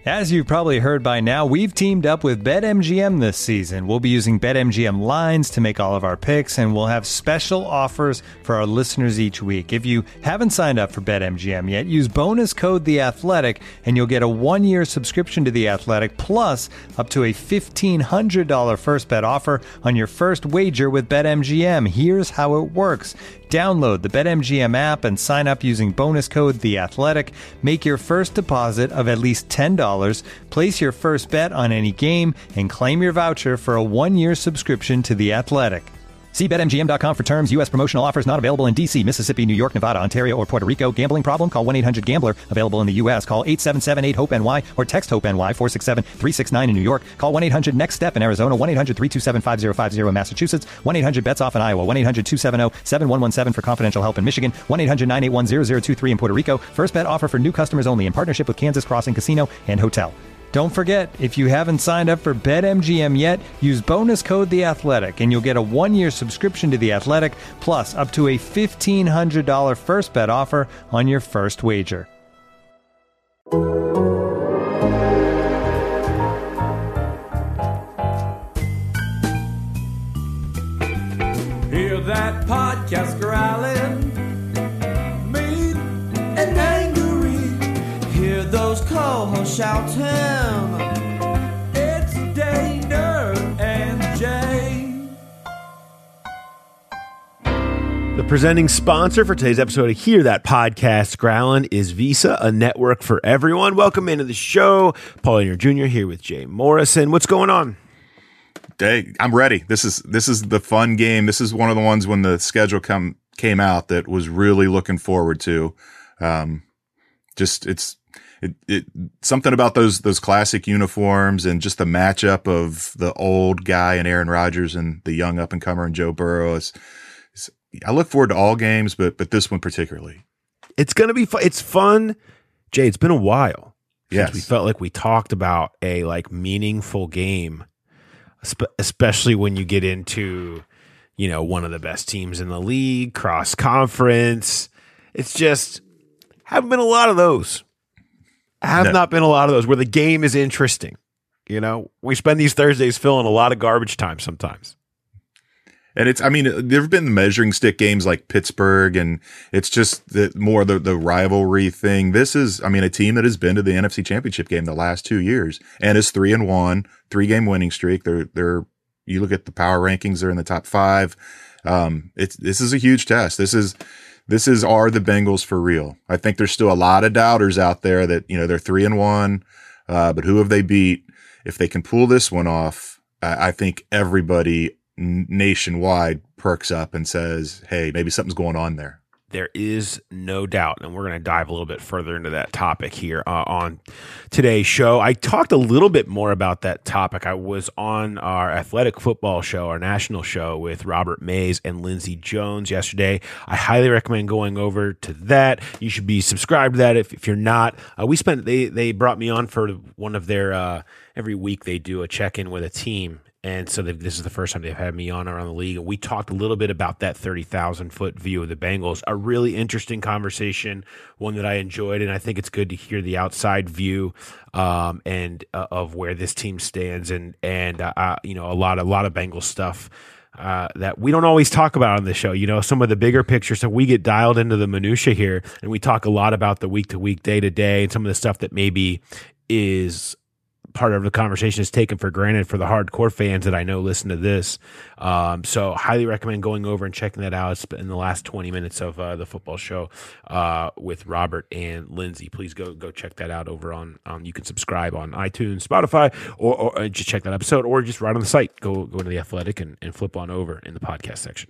As you've probably heard by now, we've teamed up with BetMGM this season. We'll be using BetMGM lines to make all of our picks, and we'll have special offers for our listeners each week. If you haven't signed up for BetMGM yet, use bonus code The Athletic, and you'll get a 1-year subscription to The Athletic, plus up to a $1,500 first bet offer on your first wager with BetMGM. Here's how it works. Download the BetMGM app and sign up using bonus code The Athletic. Make your first deposit of at least $10. Place your first bet on any game and claim your voucher for a 1-year subscription to The Athletic. See BetMGM.com for terms. U.S. promotional offers not available in D.C., Mississippi, New York, Nevada, Ontario, or Puerto Rico. Gambling problem? Call 1-800-GAMBLER. Available in the U.S. Call 877-8-HOPE-NY or text HOPE-NY 467-369 in New York. Call 1-800-NEXT-STEP in Arizona. 1-800-327-5050 in Massachusetts. 1-800-BETS-OFF in Iowa. 1-800-270-7117 for confidential help in Michigan. 1-800-981-0023 in Puerto Rico. First bet offer for new customers only in partnership with Kansas Crossing Casino and Hotel. Don't forget, if you haven't signed up for BetMGM yet, use bonus code The Athletic, and you'll get a 1-year subscription to The Athletic, plus up to a $1,500 first bet offer on your first wager. Hear that podcast growling, mean and angry. Hear those co-hosts shouting, it's Dana and Jay. The presenting sponsor for today's episode of Hear That Podcast Growlin' is Visa, a network for everyone. Welcome into the show. Paul Eaner Jr. here with Jay Morrison. What's going on? Hey, I'm ready. This is the fun game. This is one of the ones when the schedule came out that was really looking forward to. It's something about those classic uniforms and just the matchup of the old guy and Aaron Rodgers and the young up and comer and Joe Burrow. I look forward to all games, but this one particularly. It's going to be fun. It's fun. Jay, it's been a while since we felt like we talked about a meaningful game. Especially when you get into, one of the best teams in the league, cross conference. It's just haven't been a lot of those. Not been a lot of those where the game is interesting. We spend these Thursdays filling a lot of garbage time sometimes. And there have been measuring stick games like Pittsburgh, and it's just more the rivalry thing. This is, a team that has been to the NFC Championship game the last 2 years and is 3-1, 3-game winning streak. They're you look at the power rankings, they're in the top 5. This is a huge test. Are the Bengals for real? I think there's still a lot of doubters out there that, they're 3-1, but who have they beat? If they can pull this one off, I think everybody nationwide perks up and says, hey, maybe something's going on there. There is no doubt, and we're going to dive a little bit further into that topic here on today's show. I talked a little bit more about that topic. I was on our athletic football show, our national show with Robert Mays and Lindsey Jones yesterday. I highly recommend going over to that. You should be subscribed to that if you're not. They brought me on for one of their every week they do a check-in with a team. And so this is the first time they've had me on around the league. And we talked a little bit about that 30,000-foot view of the Bengals. A really interesting conversation, one that I enjoyed. And I think it's good to hear the outside view of where this team stands and a lot of Bengals stuff that we don't always talk about on the show. Some of the bigger picture. So we get dialed into the minutia here, and we talk a lot about the week-to-week, day-to-day, and some of the stuff that maybe is part of the conversation is taken for granted for the hardcore fans that I know listen to this. So highly recommend going over and checking that out. It's in the last 20 minutes of the football show with Robert and Lindsey. Please go check that out over on you can subscribe on iTunes, Spotify, or just check that episode, or just right on the site. Go to The Athletic and flip on over in the podcast section.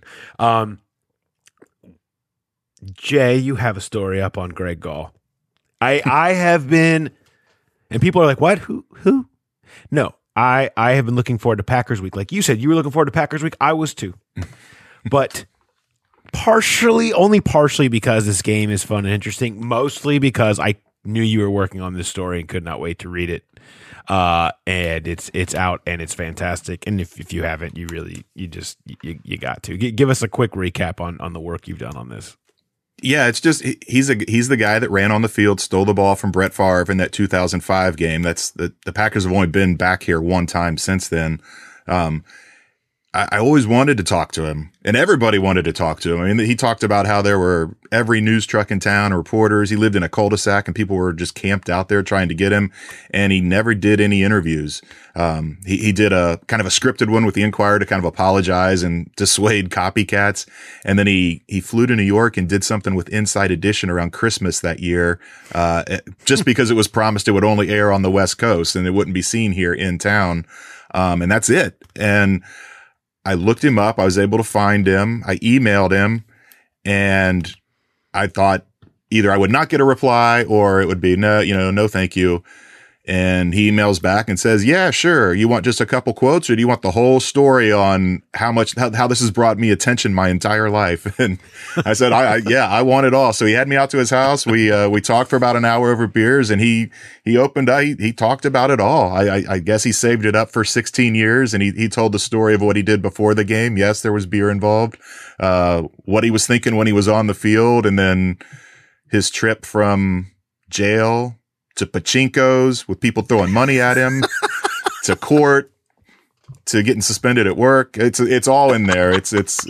Jay, you have a story up on Greg Gall. I have been... And people are like, what? Who? No, I have been looking forward to Packers Week. Like you said, you were looking forward to Packers Week. I was too. But only partially because this game is fun and interesting. Mostly because I knew you were working on this story and could not wait to read it. And it's out and it's fantastic. And if you haven't, you got to. Give us a quick recap on the work you've done on this. Yeah, it's just he's the guy that ran on the field, stole the ball from Brett Favre in that 2005 game. That's the Packers have only been back here one time since then. I always wanted to talk to him, and everybody wanted to talk to him. I mean, he talked about how there were every news truck in town, reporters. He lived in a cul-de-sac, and people were just camped out there trying to get him. And he never did any interviews. He did a kind of a scripted one with the Inquirer to kind of apologize and dissuade copycats. And then he flew to New York and did something with Inside Edition around Christmas that year, just because it was promised it would only air on the West Coast and it wouldn't be seen here in town. And that's it. And I looked him up. I was able to find him. I emailed him, and I thought either I would not get a reply or it would be no, thank you. And he emails back and says, yeah, sure. You want just a couple quotes, or do you want the whole story on how this has brought me attention my entire life? And I said, I want it all. So he had me out to his house. We talked for about an hour over beers, and he opened up, he talked about it all. I guess he saved it up for 16 years, and he told the story of what he did before the game. Yes, there was beer involved, what he was thinking when he was on the field, and then his trip from jail to pachinko's with people throwing money at him, to court, to getting suspended at work. It's all in there. I'm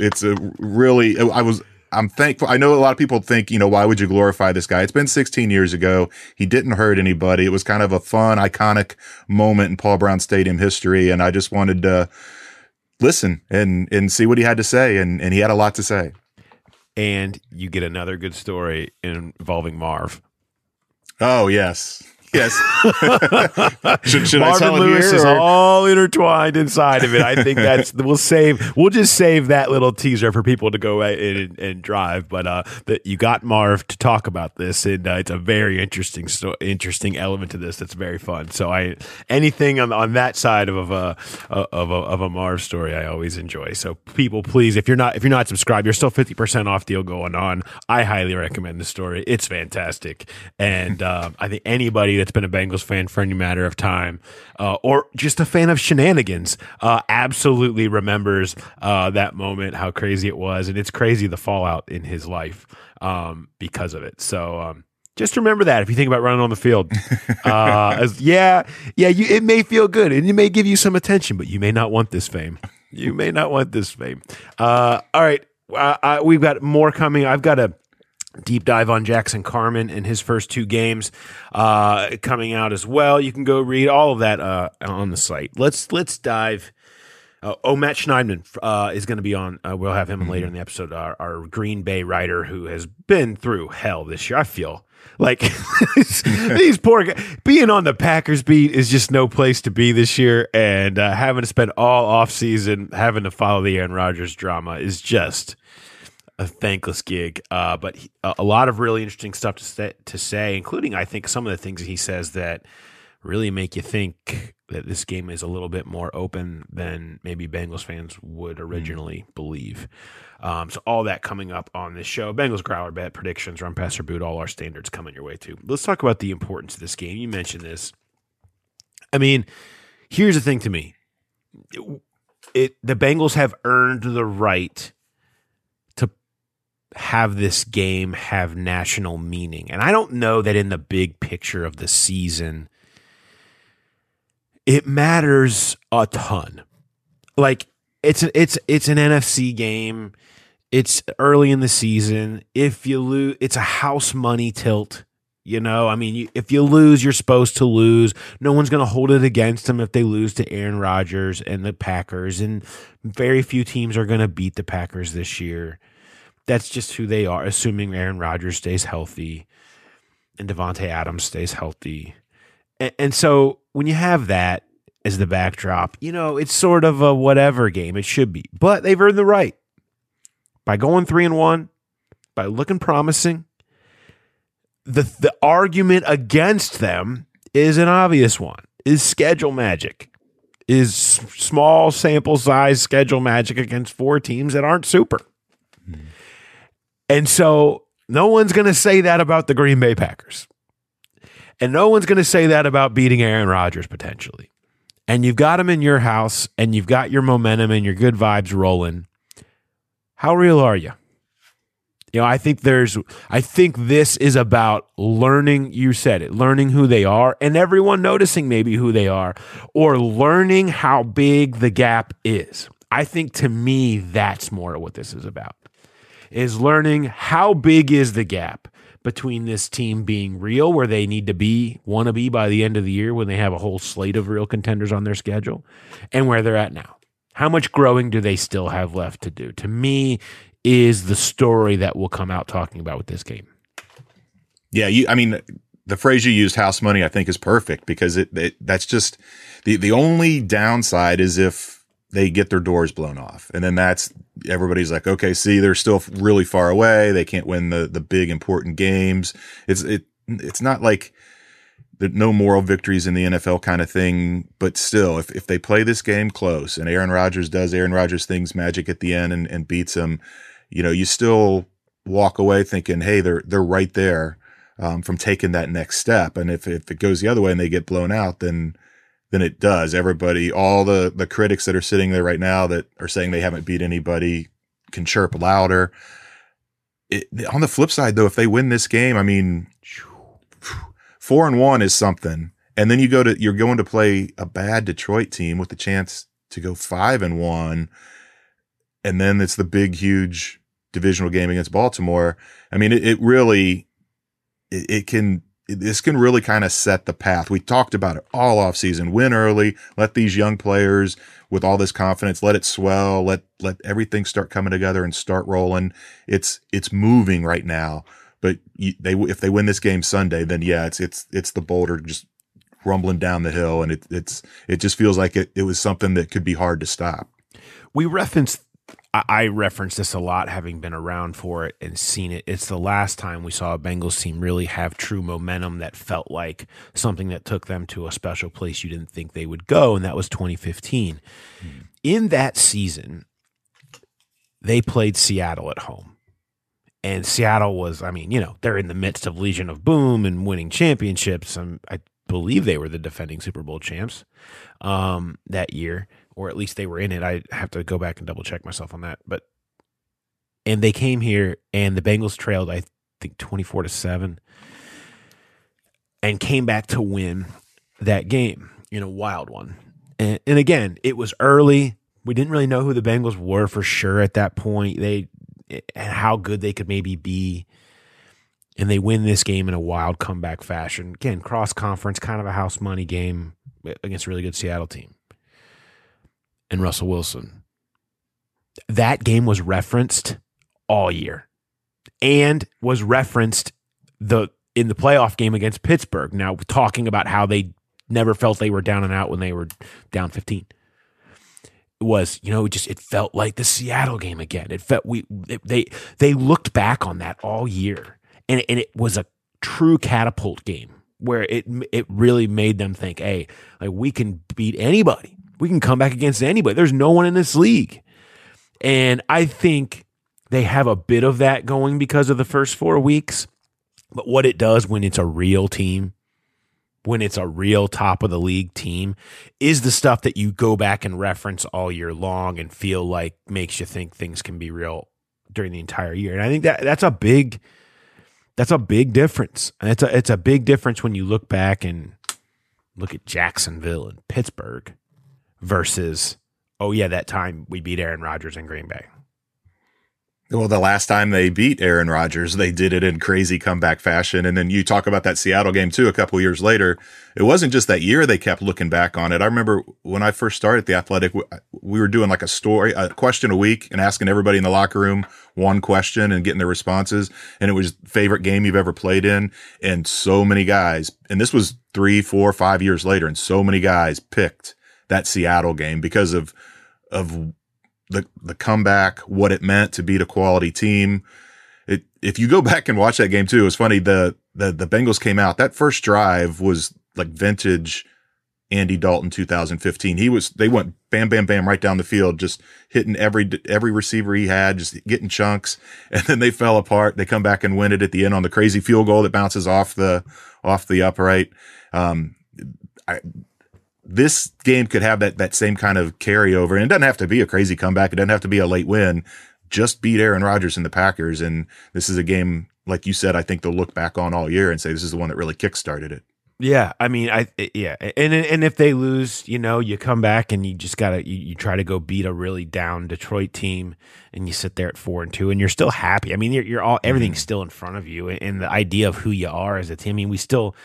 thankful. I know a lot of people think, why would you glorify this guy? It's been 16 years ago. He didn't hurt anybody. It was kind of a fun, iconic moment in Paul Brown Stadium history. And I just wanted to listen and see what he had to say. And he had a lot to say. And you get another good story involving Marv. Oh, yes. Yes. should I Marvin tell it Lewis here, is or? all intertwined inside of it. I think we'll just save that little teaser for people to go in and drive. But that you got Marv to talk about this, and it's a very interesting element to this that's very fun. So anything on that side of a Marv story, I always enjoy. So people, please, if you're not subscribed, you're still 50% off deal going on. I highly recommend the story. It's fantastic, and I think anybody that's been a Bengals fan for any matter of time, or just a fan of shenanigans, absolutely remembers that moment, how crazy it was, and it's crazy the fallout in his life because of it. So just remember that if you think about running on the field, it may feel good and it may give you some attention, but you may not want this fame. You may not want this fame. All right, we've got more coming. I've got a deep dive on Jackson Carman and his first two games coming out as well. You can go read all of that on the site. Let's dive. Matt Schneidman is going to be on. We'll have him later in the episode. Our Green Bay writer who has been through hell this year. I feel like these poor guys. Being on the Packers beat is just no place to be this year, and having to spend all off season having to follow the Aaron Rodgers drama is just a thankless gig, but a lot of really interesting stuff to say, including, I think, some of the things he says that really make you think that this game is a little bit more open than maybe Bengals fans would originally believe. So all that coming up on this show. Bengals Growler Bet, predictions, run, pass, or boot, all our standards coming your way too. Let's talk about the importance of this game. You mentioned this. I mean, here's the thing to me. The Bengals have earned the right have this game have national meaning. And I don't know that in the big picture of the season, it matters a ton. Like it's an NFC game. It's early in the season. If you lose, it's a house money tilt. I mean, if you lose, you're supposed to lose. No one's going to hold it against them if they lose to Aaron Rodgers and the Packers. And very few teams are going to beat the Packers this year. That's just who they are, assuming Aaron Rodgers stays healthy and Devontae Adams stays healthy. And so when you have that as the backdrop, it's sort of a whatever game. It should be. But they've earned the right. By going 3-1, by looking promising, the argument against them is an obvious one, is schedule magic. Is small sample size schedule magic against four teams that aren't super. And so no one's going to say that about the Green Bay Packers. And no one's going to say that about beating Aaron Rodgers potentially. And you've got him in your house and you've got your momentum and your good vibes rolling. How real are you? I think this is about learning, you said it, learning who they are and everyone noticing maybe who they are, or learning how big the gap is. I think to me, that's more what this is about, is learning how big is the gap between this team being real, where they want to be by the end of the year when they have a whole slate of real contenders on their schedule, and where they're at now. How much growing do they still have left to do? To me, is the story that we'll come out talking about with this game. Yeah, the phrase you used, house money, I think is perfect, because that's just the only downside is if they get their doors blown off. And then everybody's like, okay, see, they're still really far away. They can't win the big important games. It's not like no moral victories in the NFL kind of thing, but still, if they play this game close and Aaron Rodgers does Aaron Rodgers things magic at the end and beats them, you still walk away thinking, hey, they're right there from taking that next step. And if it goes the other way and they get blown out, then it does. Everybody, all the critics that are sitting there right now that are saying they haven't beat anybody can chirp louder. On the flip side, though, if they win this game, 4-1 is something. And then you're going to play a bad Detroit team with the chance to go 5-1. And then it's the big, huge divisional game against Baltimore. This can really kind of set the path. We talked about it all off season. Win early, let these young players with all this confidence, let it swell, let everything start coming together and start rolling. It's moving right now. But if they win this game Sunday, then yeah, it's the boulder just rumbling down the hill, and it just feels like it was something that could be hard to stop. I reference this a lot, having been around for it and seen it. It's the last time we saw a Bengals team really have true momentum that felt like something that took them to a special place you didn't think they would go, and that was 2015. In that season, they played Seattle at home. And Seattle was, they're in the midst of Legion of Boom and winning championships. I believe they were the defending Super Bowl champs that year, or at least they were in it. I have to go back and double check myself on that. And they came here, and the Bengals trailed, I think, 24-7, and came back to win that game in a wild one. And again, it was early. We didn't really know who the Bengals were for sure at that point. And how good they could maybe be. And they win this game in a wild comeback fashion. Again, cross-conference, kind of a house money game against a really good Seattle team. And Russell Wilson. That game was referenced all year. And was referenced in the playoff game against Pittsburgh. Now, talking about how they never felt they were down and out when they were down 15. Was, it felt like the Seattle game again. It felt they looked back on that all year, and it was a true catapult game where it really made them think, hey, like, we can beat anybody. We can come back against anybody. There's no one in this league. And I think they have a bit of that going because of the first 4 weeks. But what it does when it's a real team, when it's a real top of the league team, is the stuff that you go back and reference all year long and feel like makes you think things can be real during the entire year. And I think that's a big difference. And it's a big difference when you look back and look at Jacksonville and Pittsburgh versus, oh yeah, that time we beat Aaron Rodgers in Green Bay. Well, the last time they beat Aaron Rodgers, they did it in crazy comeback fashion. And then you talk about that Seattle game too, a couple years later. It wasn't just that year they kept looking back on it. I remember when I first started The Athletic, we were doing like a question a week and asking everybody in the locker room one question and getting their responses. And it was favorite game you've ever played in. And so many guys, and this was 3, 4, 5 years later, and so many guys picked that Seattle game because of the comeback, what it meant to beat a quality team. If you go back and watch that game too, it was funny. The Bengals came out, that first drive was like vintage Andy Dalton 2015. They went bam, bam, bam right down the field, just hitting every receiver he had, just getting chunks. And then they fell apart. They come back and win it at the end on the crazy field goal that bounces off the upright. This game could have that same kind of carryover, and it doesn't have to be a crazy comeback. It doesn't have to be a late win. just beat Aaron Rodgers and the Packers. And this is a game, like you said, I think they'll look back on all year and say this is the one that really kickstarted it. Yeah, I mean, and if they lose, you come back and you just gotta you try to go beat a really down Detroit team, and you sit there at 4-2, and you're still happy. I mean, you're all everything's still in front of you, and the idea of who you are as a team. I mean, we still,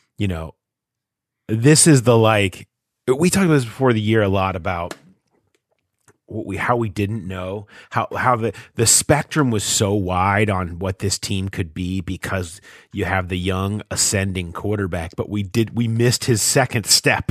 this is we talked about this before the year a lot about how we didn't know how the spectrum was so wide on what this team could be because you have the young ascending quarterback, but we missed his second step.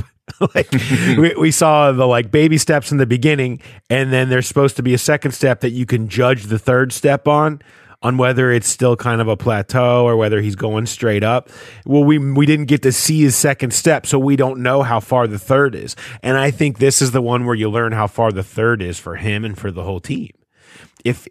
we saw the baby steps in the beginning, and then there's supposed to be a second step that you can judge the third step on whether it's still kind of a plateau or whether he's going straight up. Well, we didn't get to see his second step, so we don't know how far the third is. And I think this is the one where you learn how far the third is for him and for the whole team. If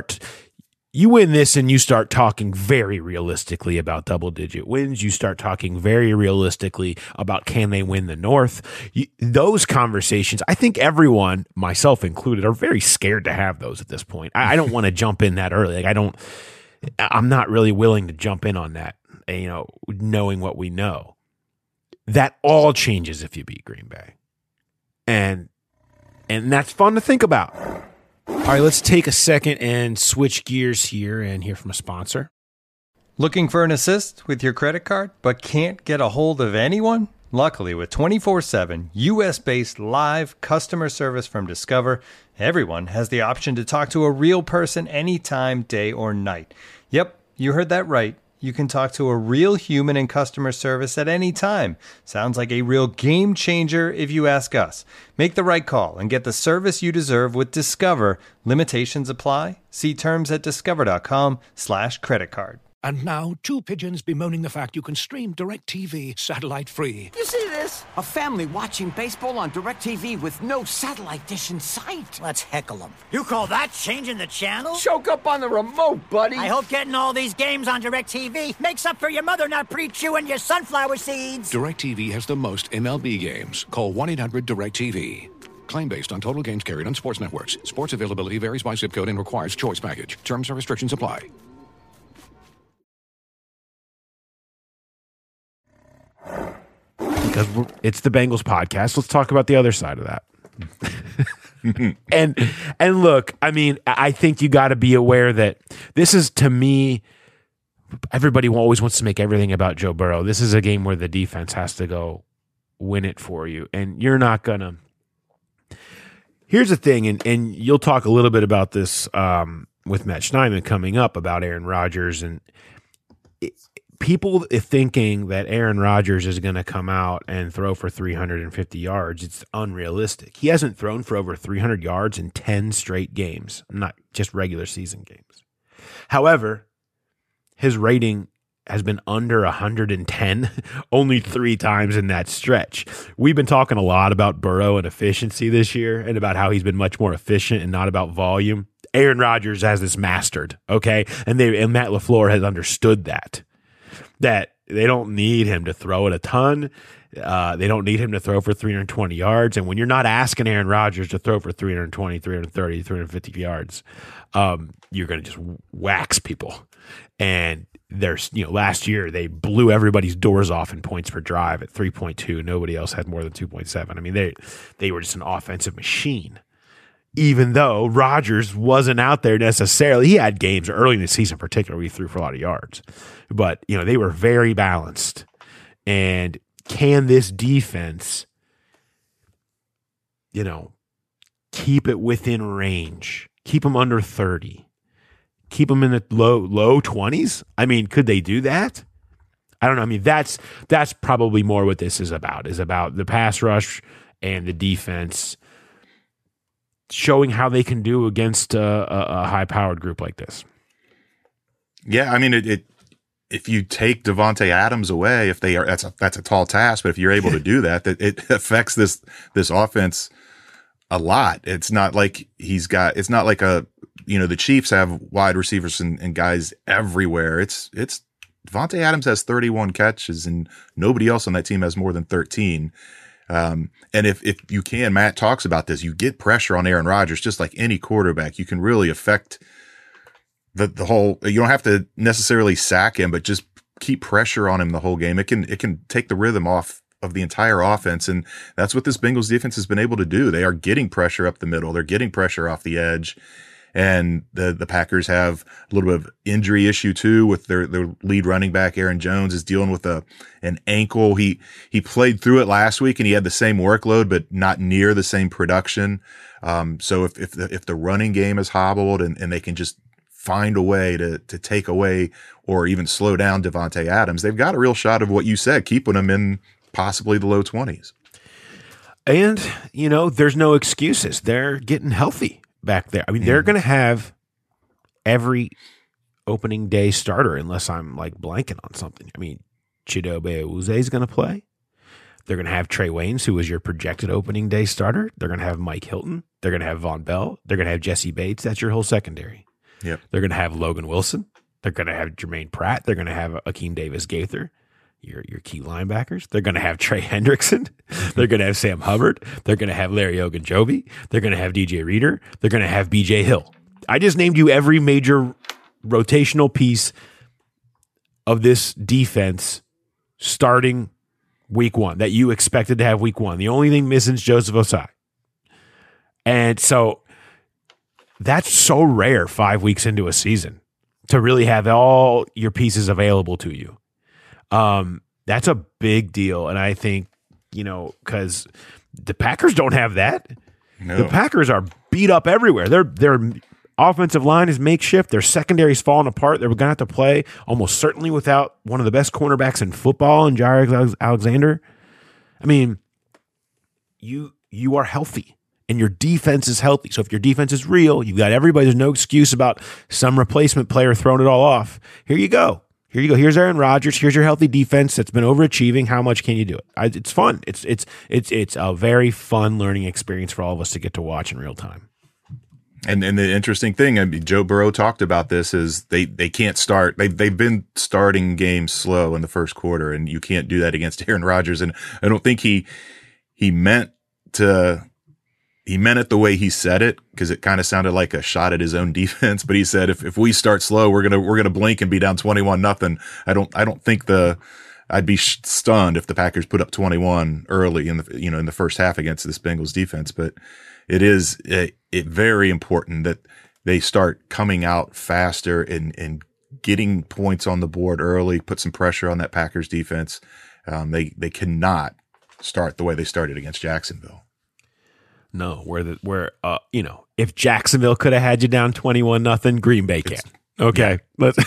you win this and you start talking very realistically about double-digit wins, you start talking very realistically about can they win the North. Those conversations, I think everyone, myself included, are very scared to have those at this point. I don't want to jump in that early. I'm not really willing to jump in on that, knowing what we know. That all changes if you beat Green Bay. And that's fun to think about. All right, let's take a second and switch gears here and hear from a sponsor. Looking for an assist with your credit card but can't get a hold of anyone? Luckily, with 24/7 U.S.-based live customer service from Discover, everyone has the option to talk to a real person anytime, day or night. Yep, you heard that right. You can talk to a real human in customer service at any time. Sounds like a real game changer if you ask us. Make the right call and get the service you deserve with Discover. Limitations apply. See terms at discover.com/creditcard. And now, two pigeons bemoaning the fact you can stream DirecTV satellite-free. You see this? A family watching baseball on DirecTV with no satellite dish in sight. Let's heckle them. You call that changing the channel? Choke up on the remote, buddy. I hope getting all these games on DirecTV makes up for your mother not pre-chewing your sunflower seeds. DirecTV has the most MLB games. Call 1-800-DirecTV. Claim based on total games carried on sports networks. Sports availability varies by zip code and requires choice package. Terms and restrictions apply. Because it's the Bengals podcast. Let's talk about the other side of that. and look, I mean, I think you got to be aware that this is, to me, everybody always wants to make everything about Joe Burrow. This is a game where the defense has to go win it for you, and you're not going to. Here's the thing, and you'll talk a little bit about this with Matt Schneidman coming up about Aaron Rodgers, and people thinking that Aaron Rodgers is going to come out and throw for 350 yards, it's unrealistic. He hasn't thrown for over 300 yards in 10 straight games, not just regular season games. However, his rating has been under 110 only 3 times in that stretch. We've been talking a lot about Burrow and efficiency this year and about how he's been much more efficient and not about volume. Aaron Rodgers has this mastered, okay? And Matt LaFleur has understood that they don't need him to throw it a ton. They don't need him to throw for 320 yards. And when you're not asking Aaron Rodgers to throw for 320, 330, 350 yards, you're going to just wax people. And there's, last year they blew everybody's doors off in points per drive at 3.2. Nobody else had more than 2.7. I mean, they were just an offensive machine. Even though Rodgers wasn't out there necessarily. He had games early in the season, particularly, where he threw for a lot of yards. But, they were very balanced. And can this defense, keep it within range? Keep them under 30? Keep them in the low 20s? I mean, could they do that? I don't know. I mean, that's probably more what this is about the pass rush and the defense showing how they can do against a high-powered group like this. Yeah, I mean, if you take Devontae Adams away, that's a tall task, but if you're able to do that, it affects this offense a lot. It's not like the Chiefs have wide receivers and guys everywhere. It's Devontae Adams has 31 catches and nobody else on that team has more than 13. And if you can, Matt talks about this, you get pressure on Aaron Rodgers, just like any quarterback, you can really affect the whole, you don't have to necessarily sack him, but just keep pressure on him the whole game. It can take the rhythm off of the entire offense. And that's what this Bengals defense has been able to do. They are getting pressure up the middle. They're getting pressure off the edge. And the Packers have a little bit of injury issue too with their lead running back. Aaron Jones is dealing with an ankle. He played through it last week and he had the same workload, but not near the same production. So if the running game is hobbled and they can just find a way to take away or even slow down Devontae Adams, they've got a real shot of what you said, keeping them in possibly the low 20s. And, there's no excuses. They're getting healthy back there. I mean, they're going to have every opening day starter unless I'm like blanking on something. I mean, Chidobe Awuzie is going to play. They're going to have Trey Waynes, who was your projected opening day starter. They're going to have Mike Hilton. They're going to have Von Bell. They're going to have Jesse Bates. That's your whole secondary. Yep. They're going to have Logan Wilson. They're going to have Jermaine Pratt. They're going to have Akeem Davis-Gaither, your key linebackers. They're going to have Trey Hendrickson. They're going to have Sam Hubbard. They're going to have Larry Ogunjobi. They're going to have DJ Reader. They're going to have BJ Hill. I just named you every major rotational piece of this defense starting week one that you expected to have week one. The only thing missing is Joseph Osai. And so that's so rare 5 weeks into a season to really have all your pieces available to you. That's a big deal. And I think, because the Packers don't have that. No. The Packers are beat up everywhere. Their offensive line is makeshift. Their secondary is falling apart. They're going to have to play almost certainly without one of the best cornerbacks in football, in Jaire Alexander. I mean, you are healthy. And your defense is healthy. So if your defense is real, you've got everybody. There's no excuse about some replacement player throwing it all off. Here you go. Here's Aaron Rodgers. Here's your healthy defense that's been overachieving. How much can you do it? It's fun. It's a very fun learning experience for all of us to get to watch in real time. And the interesting thing, I mean, Joe Burrow talked about this, is they can't start. They've been starting games slow in the first quarter, and you can't do that against Aaron Rodgers. And I don't think he meant it the way he said it, because it kind of sounded like a shot at his own defense. But he said, if we start slow, we're gonna blink and be down 21-0. I don't think I'd be stunned if the Packers put up 21 early in the first half against this Bengals defense. But it is very important that they start coming out faster and getting points on the board early, put some pressure on that Packers defense. They cannot start the way they started against Jacksonville. No, if Jacksonville could have had you down 21-0, Green Bay can. Okay,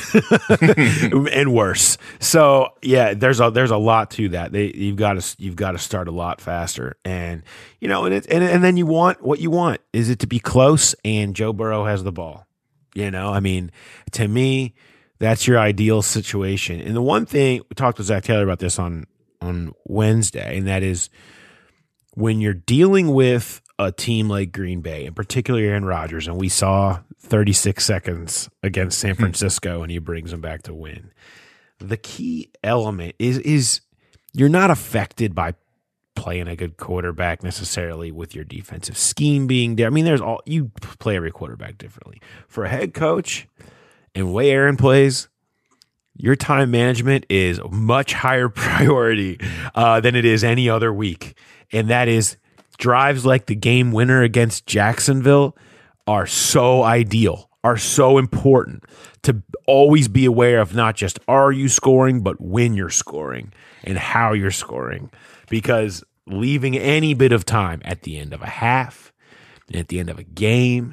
and worse. So yeah, there's a lot to that. You've got to start a lot faster, and and then you want what you want is it to be close, and Joe Burrow has the ball. I mean, to me, that's your ideal situation. And the one thing we talked to Zach Taylor about this on Wednesday, and that is when you're dealing with a team like Green Bay, and particularly Aaron Rodgers, and we saw 36 seconds against San Francisco and he brings them back to win. The key element is you're not affected by playing a good quarterback necessarily with your defensive scheme being there. I mean, you play every quarterback differently. For a head coach and the way Aaron plays, your time management is a much higher priority than it is any other week. And that is drives like the game winner against Jacksonville are so ideal, are so important to always be aware of not just are you scoring, but when you're scoring and how you're scoring. Because leaving any bit of time at the end of a half, at the end of a game,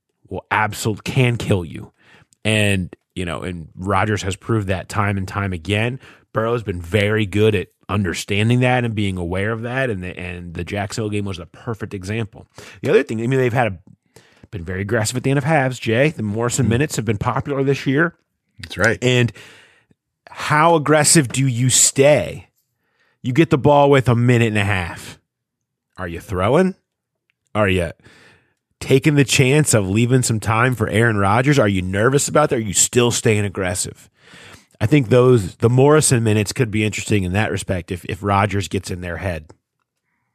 can kill you. And Rodgers has proved that time and time again. Burrow's been very good at understanding that and being aware of that, and the Jacksonville game was a perfect example. The other thing, they've been very aggressive at the end of halves, Jay. The Morrison minutes have been popular this year. That's right. And how aggressive do you stay? You get the ball with a minute and a half. Are you throwing? Are you taking the chance of leaving some time for Aaron Rodgers? Are you nervous about that? Are you still staying aggressive? I think the Morrison minutes could be interesting in that respect if Rodgers gets in their head.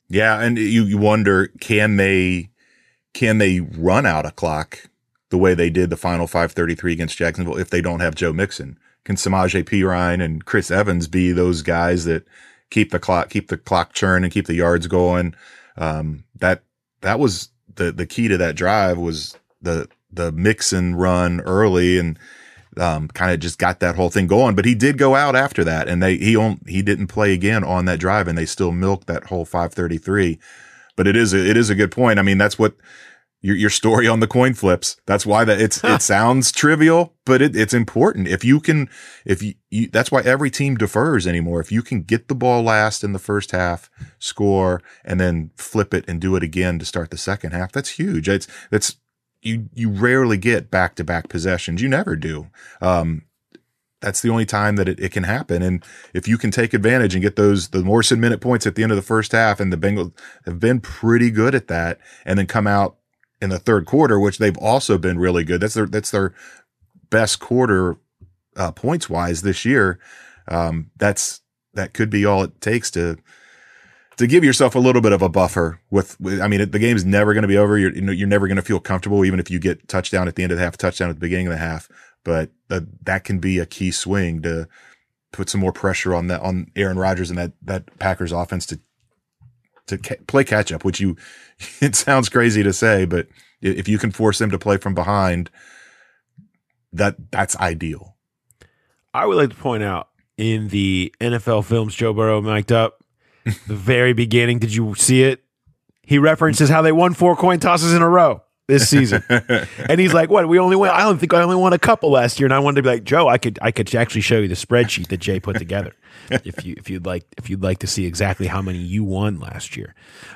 Yeah, and you wonder, can they run out a clock the way they did the final 5:33 against Jacksonville if they don't have Joe Mixon? Can Samaje Perine and Chris Evans be those guys that keep the clock churn and keep the yards going? That was the key to that drive was the Mixon run early and kind of just got that whole thing going. But he did go out after that, and he didn't play again on that drive, and they still milked that whole 5:33. But it is a good point. I mean, that's what your story on the coin flips. That's why it sounds trivial, but it's important. If you that's why every team defers anymore. If you can get the ball last in the first half, score, and then flip it and do it again to start the second half, that's huge. You rarely get back-to-back possessions. You never do. That's the only time that it can happen. And if you can take advantage and get the Morrison minute points at the end of the first half, and the Bengals have been pretty good at that, and then come out in the third quarter, which they've also been really good. That's their best quarter points wise this year. That could be all it takes to give yourself a little bit of a buffer I mean, the game's never going to be over. You're never going to feel comfortable, even if you get touchdown at the end of the half, touchdown at the beginning of the half. But that can be a key swing to put some more pressure on Aaron Rodgers and that Packers offense to play catch up, which it sounds crazy to say, but if you can force them to play from behind, that's ideal. I would like to point out in the NFL films Joe Burrow mic'd up, the very beginning, did you see it? He references how they won 4 coin tosses in a row this season. And he's like, what, we only won? I don't think I only won a couple last year. And I wanted to be like, Joe, I could actually show you the spreadsheet that Jay put together. if you'd like to see exactly how many you won last year.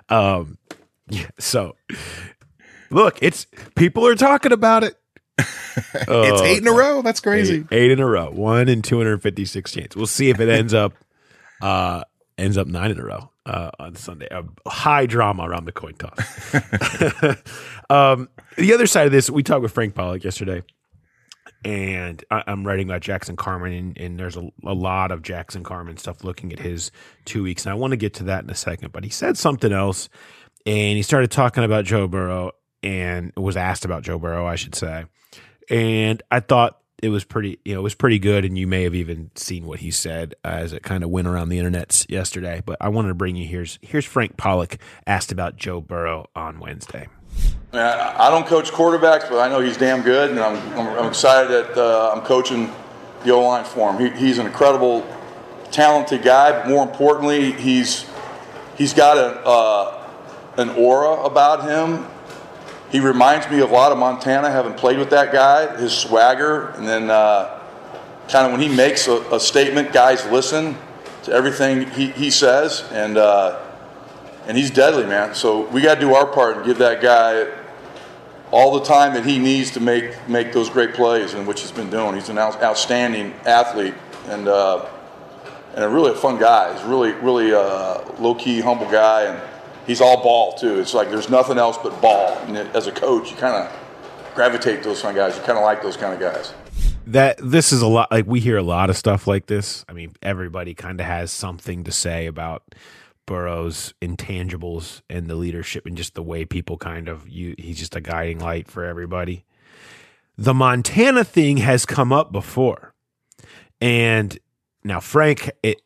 So look, people are talking about it. It's 8 in a row. That's crazy. 8 in a row. 1 in 256 chances. We'll see if it ends up 9 in a row on Sunday. High drama around the coin toss. The other side of this, we talked with Frank Pollock yesterday, and I'm writing about Jackson Carman, and there's a lot of Jackson Carman stuff looking at his 2 weeks, and I want to get to that in a second. But he said something else, and he started talking about Joe Burrow, and was asked about Joe Burrow, I should say. And I thought it was pretty good, and you may have even seen what he said as it kind of went around the internet yesterday. But I wanted to bring you here's Frank Pollock asked about Joe Burrow on Wednesday. I don't coach quarterbacks, but I know he's damn good, and I'm excited that I'm coaching the O-line for him. He's an incredible, talented guy. But more importantly, he's got an aura about him. He reminds me of a lot of Montana, having played with that guy, his swagger, and then kind of when he makes a statement, guys listen to everything he says, and he's deadly, man. So we got to do our part and give that guy all the time that he needs to make those great plays, and which he's been doing. He's an outstanding athlete and a really fun guy. He's really low-key, humble guy, and he's all ball too. It's like there's nothing else but ball. And as a coach, you kind of gravitate to those kind of guys. You kind of like those kind of guys. This is a lot. Like, we hear a lot of stuff like this. I mean, everybody kind of has something to say about Burrow's intangibles and the leadership and just the way people he's just a guiding light for everybody. The Montana thing has come up before. And now Frank,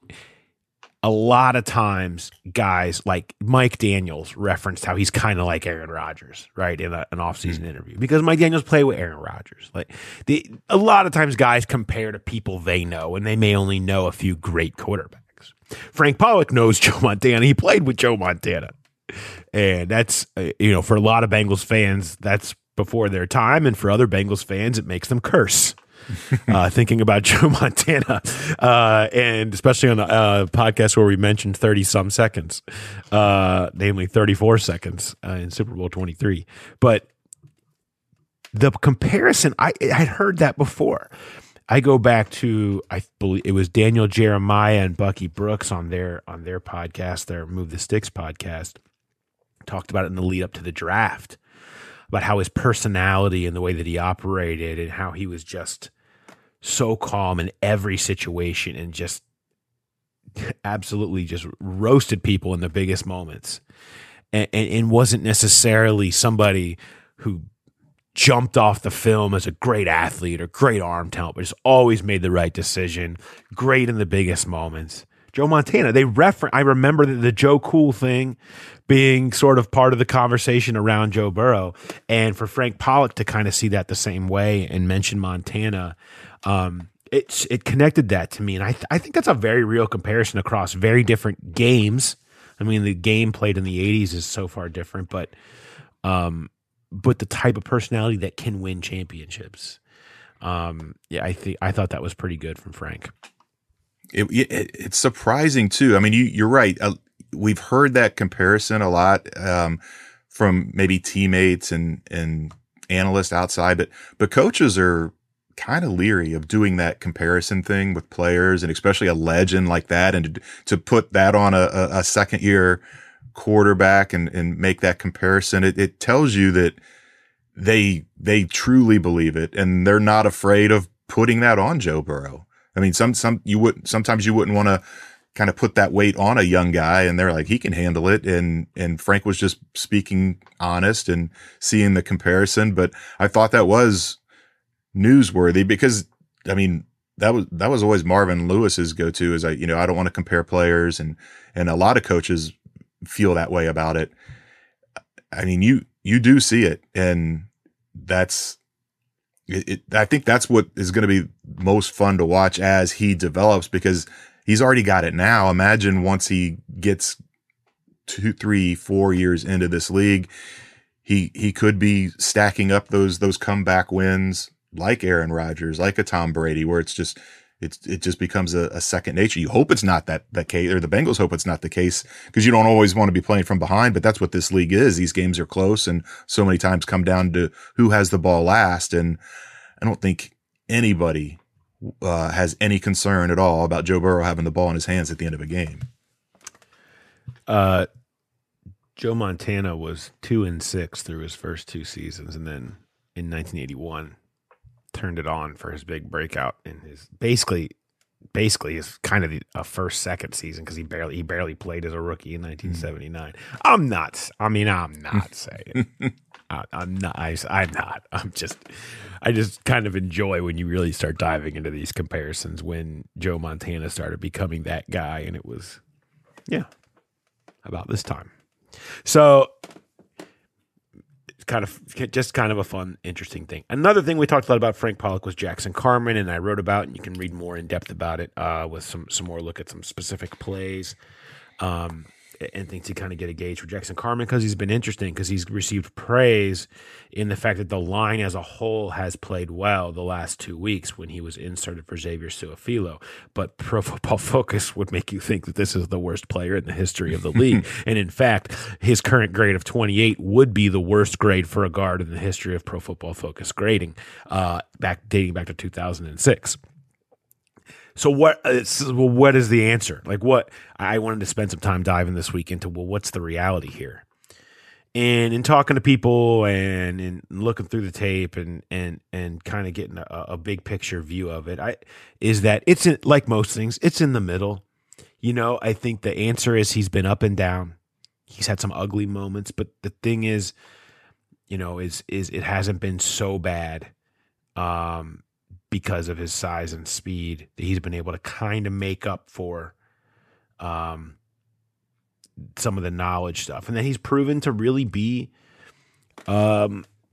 a lot of times guys like Mike Daniels referenced how he's kind of like Aaron Rodgers, right, in an offseason interview, because Mike Daniels played with Aaron Rodgers. Like, a lot of times guys compare to people they know, and they may only know a few great quarterbacks. Frank Pollock knows Joe Montana. He played with Joe Montana. And that's, for a lot of Bengals fans, that's before their time. And for other Bengals fans, it makes them curse thinking about Joe Montana. And especially on a podcast where we mentioned 30-some seconds, namely 34 seconds in Super Bowl 23. But the comparison, I had heard that before. I go back to, I believe it was Daniel Jeremiah and Bucky Brooks on their podcast, their Move the Sticks podcast, talked about it in the lead up to the draft, about how his personality and the way that he operated and how he was just so calm in every situation and just absolutely just roasted people in the biggest moments, and wasn't necessarily somebody who jumped off the film as a great athlete or great arm talent, but just always made the right decision, great in the biggest moments. Joe Montana, I remember the Joe Cool thing being sort of part of the conversation around Joe Burrow, and for Frank Pollock to kind of see that the same way and mention Montana, it connected that to me, and I think that's a very real comparison across very different games. I mean, the game played in the 80s is so far different, but the type of personality that can win championships. I thought that was pretty good from Frank. It's surprising too. I mean, you're right. We've heard that comparison a lot from maybe teammates and analysts outside, but coaches are kind of leery of doing that comparison thing with players, and especially a legend like that, and to put that on a second year quarterback and make that comparison. It tells you that they truly believe it, and they're not afraid of putting that on Joe Burrow. I mean, sometimes you wouldn't want to kind of put that weight on a young guy, and they're like, he can handle it. And Frank was just speaking honest and seeing the comparison. But I thought that was newsworthy because, I mean, that was always Marvin Lewis's go-to is I don't want to compare players, and a lot of coaches feel that way about it. I mean, you do see it, and that's it. I think that's what is going to be most fun to watch as he develops, because he's already got it now. Imagine once he gets 2, 3, 4 years into this league, he could be stacking up those comeback wins like Aaron Rodgers, like a Tom Brady, where it just becomes a second nature. You hope it's not that case, or the Bengals hope it's not the case, because you don't always want to be playing from behind, but that's what this league is. These games are close, and so many times come down to who has the ball last. And I don't think anybody has any concern at all about Joe Burrow having the ball in his hands at the end of a game. Joe Montana was 2-6 through his first 2 seasons, and then in 1981 turned it on for his big breakout in his basically is kind of a second season, because he barely played as a rookie in 1979. I'm not saying I just kind of enjoy when you really start diving into these comparisons when Joe Montana started becoming that guy, and it was about this time. So kind of a fun, interesting thing. Another thing we talked a lot about Frank Pollock was Jackson Carman, and I wrote about, and you can read more in depth about it with some more look at some specific plays and things to kind of get a gauge for Jackson Carman, because he's been interesting, because he's received praise in the fact that the line as a whole has played well the last 2 weeks when he was inserted for Xavier Su'a-Filo. But Pro Football Focus would make you think that this is the worst player in the history of the league. And in fact, his current grade of 28 would be the worst grade for a guard in the history of Pro Football Focus grading, dating back to 2006. So what is the answer? Like, what I wanted to spend some time diving this week into, what's the reality here? And in talking to people and in looking through the tape and kind of getting a big picture view of it, is that it's like most things, it's in the middle. I think the answer is he's been up and down. He's had some ugly moments, but the thing is, is it hasn't been so bad. Because of his size and speed, that he's been able to kind of make up for some of the knowledge stuff. And then he's proven to really be a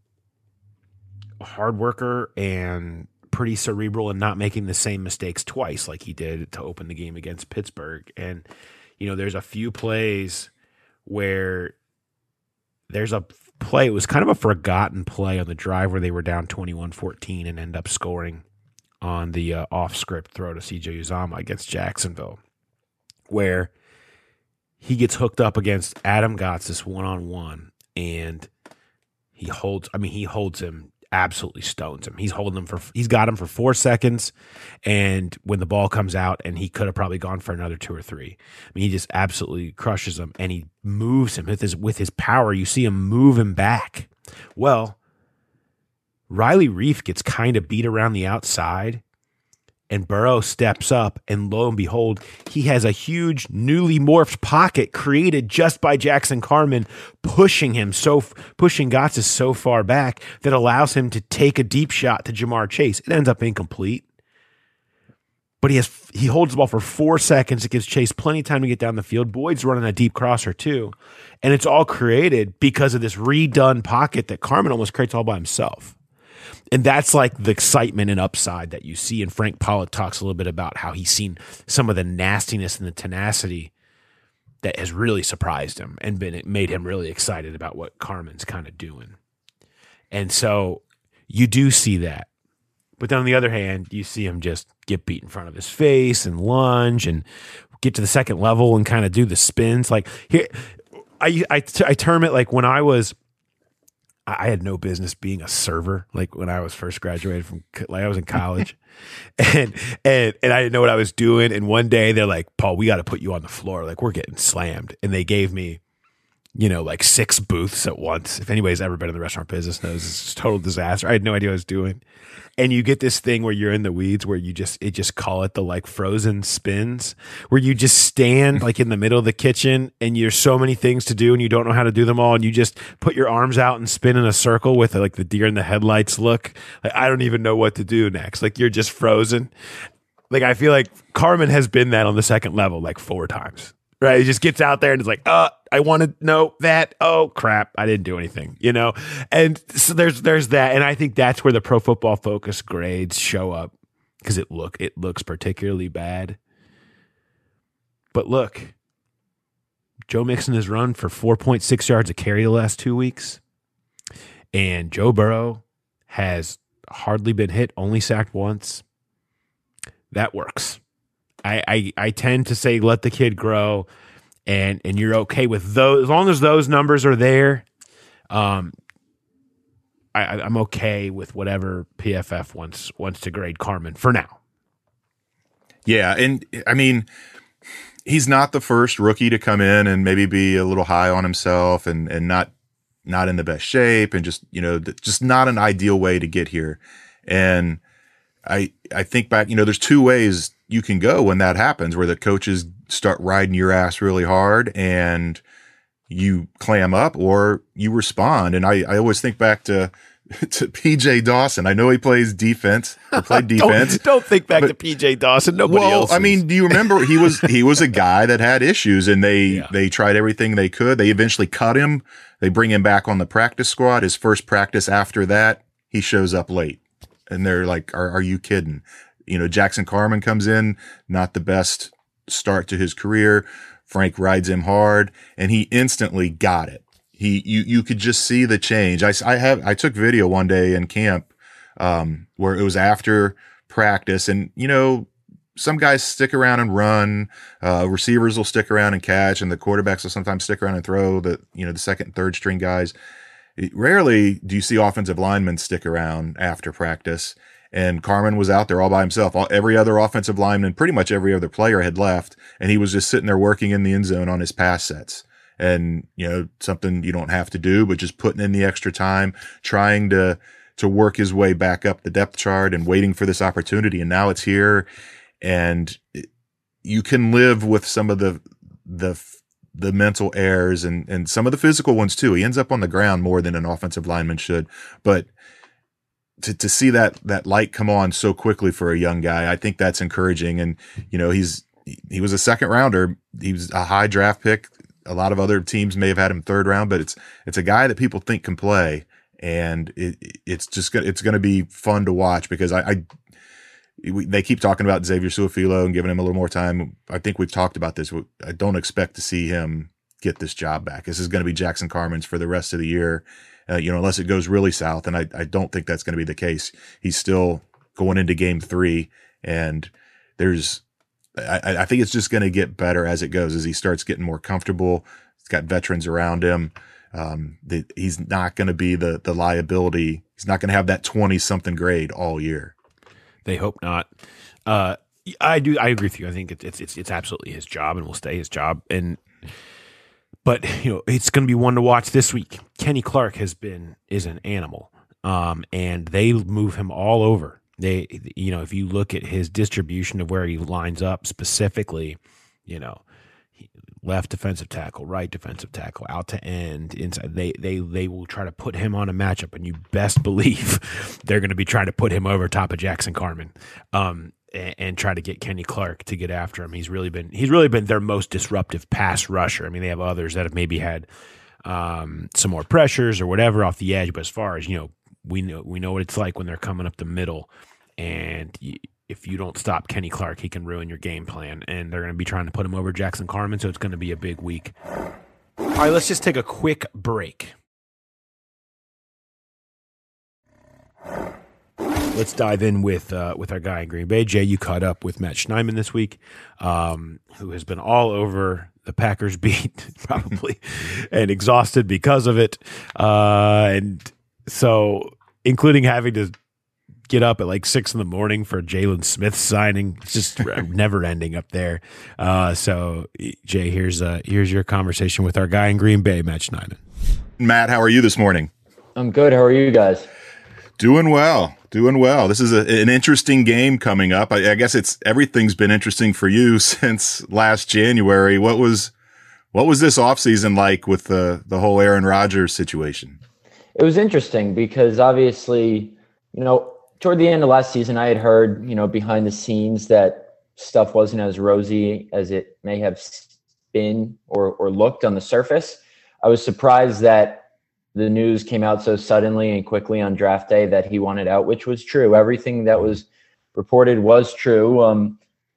hard worker and pretty cerebral, and not making the same mistakes twice like he did to open the game against Pittsburgh. And, there's a few plays where there's a play, it was kind of a forgotten play on the drive where they were down 21-14 and end up scoring on the off-script throw to C.J. Uzomah against Jacksonville, where he gets hooked up against Adam Gotsis one-on-one, and he holds him, absolutely stones him. He's got him for 4 seconds, and when the ball comes out, and he could have probably gone for another 2 or 3. He just absolutely crushes him, and he moves him with his power. You see him move him back. Well, Riley Reiff gets kind of beat around the outside, And Burrow steps up, and lo and behold, he has a huge newly morphed pocket created just by Jackson Carman pushing Gotsis so far back that allows him to take a deep shot to Jamar Chase. It ends up incomplete. But he holds the ball for 4 seconds. It gives Chase plenty of time to get down the field. Boyd's running a deep crosser too. And it's all created because of this redone pocket that Carman almost creates all by himself. And that's like the excitement and upside that you see. And Frank Pollock talks a little bit about how he's seen some of the nastiness and the tenacity that has really surprised him and made him really excited about what Carman's kind of doing. And so you do see that. But then on the other hand, you see him just get beat in front of his face and lunge and get to the second level and kind of do the spins. Like here, I term it like when I had no business being a server. Like when I was first graduated from, like I was in college, and I didn't know what I was doing. And one day they're like, "Paul, we got to put you on the floor. Like we're getting slammed." And they gave me, like 6 booths at once. If anybody's ever been in the restaurant business knows it's a total disaster. I had no idea what I was doing. And you get this thing where you're in the weeds where you just call it the like frozen spins, where you just stand like in the middle of the kitchen and there's so many things to do and you don't know how to do them all. And you just put your arms out and spin in a circle with like the deer in the headlights look. Like, I don't even know what to do next. Like you're just frozen. Like, I feel like Carman has been that on the second level like 4 times. Right, he just gets out there and it's like, I want to know that. Oh crap, I didn't do anything, And so there's that, and I think that's where the Pro Football Focus grades show up because it looks particularly bad. But look, Joe Mixon has run for 4.6 yards a carry the last 2 weeks, and Joe Burrow has hardly been hit, only sacked once. That works. I tend to say let the kid grow, and you're okay with those as long as those numbers are there. I'm okay with whatever PFF wants to grade Carman for now. Yeah, and I mean, he's not the first rookie to come in and maybe be a little high on himself and not in the best shape and just just not an ideal way to get here. And I think back, there's 2 ways you can go when that happens, where the coaches start riding your ass really hard and you clam up or you respond. And I always think back to PJ Dawson. I know he plays defense or played defense. don't think back to PJ Dawson. Nobody else. I mean, do you remember he was a guy that had issues and they tried everything they could. They eventually cut him. They bring him back on the practice squad. His first practice after that, he shows up late. And they're like, are you kidding? Jackson Carman comes in, not the best start to his career. Frank rides him hard, and he instantly got it. You could just see the change. I took video one day in camp, where it was after practice, and some guys stick around and run. Receivers will stick around and catch, and the quarterbacks will sometimes stick around and throw. The second and third string guys. Rarely do you see offensive linemen stick around after practice, and Carman was out there all by himself. Every other offensive lineman, pretty much every other player had left, and he was just sitting there working in the end zone on his pass sets. And, something you don't have to do, but just putting in the extra time, trying to work his way back up the depth chart and waiting for this opportunity. And now it's here, and you can live with some of the mental errors and some of the physical ones too. He ends up on the ground more than an offensive lineman should, but to see that light come on so quickly for a young guy, I think that's encouraging. And, he was a second rounder. He was a high draft pick. A lot of other teams may have had him third round, but it's a guy that people think can play. And it's going to be fun to watch because they keep talking about Xavier Su'a-Filo and giving him a little more time. I think we've talked about this. I don't expect to see him get this job back. This is going to be Jackson Carman's for the rest of the year, unless it goes really south. And I don't think that's going to be the case. He's still going into game 3, and I think it's just going to get better as it goes, as he starts getting more comfortable. He's got veterans around him. He's not going to be the liability. He's not going to have that 20-something grade all year. They hope not. I agree with you. I think it's absolutely his job and will stay his job. But it's going to be one to watch this week. Kenny Clark is an animal, and they move him all over if you look at his distribution of where he lines up specifically, left defensive tackle, right defensive tackle, out to end, inside. They will try to put him on a matchup, and you best believe they're going to be trying to put him over top of Jackson Carman, and try to get Kenny Clark to get after him. He's really been their most disruptive pass rusher. I mean, they have others that have maybe had some more pressures or whatever off the edge, but as far as we know what it's like when they're coming up the middle, and if you don't stop Kenny Clark, he can ruin your game plan, and they're going to be trying to put him over Jackson Carman, so it's going to be a big week. All right, let's just take a quick break. Let's dive in with our guy in Green Bay. Jay, you caught up with Matt Schneidman this week, who has been all over the Packers beat, probably, and exhausted because of it. And so, including having to get up at like 6 a.m. for Jalen Smith signing. It's just never ending up there. So Jay, here's your conversation with our guy in Green Bay, Matt Schneidman. Matt, how are you this morning? I'm good. How are you guys? Doing well. This is an interesting game coming up. I guess everything's been interesting for you since last January. What was this offseason like with the whole Aaron Rodgers situation? It was interesting because obviously, toward the end of last season, I had heard, behind the scenes that stuff wasn't as rosy as it may have been or looked on the surface. I was surprised that the news came out so suddenly and quickly on draft day that he wanted out, which was true. Everything that was reported was true. I'm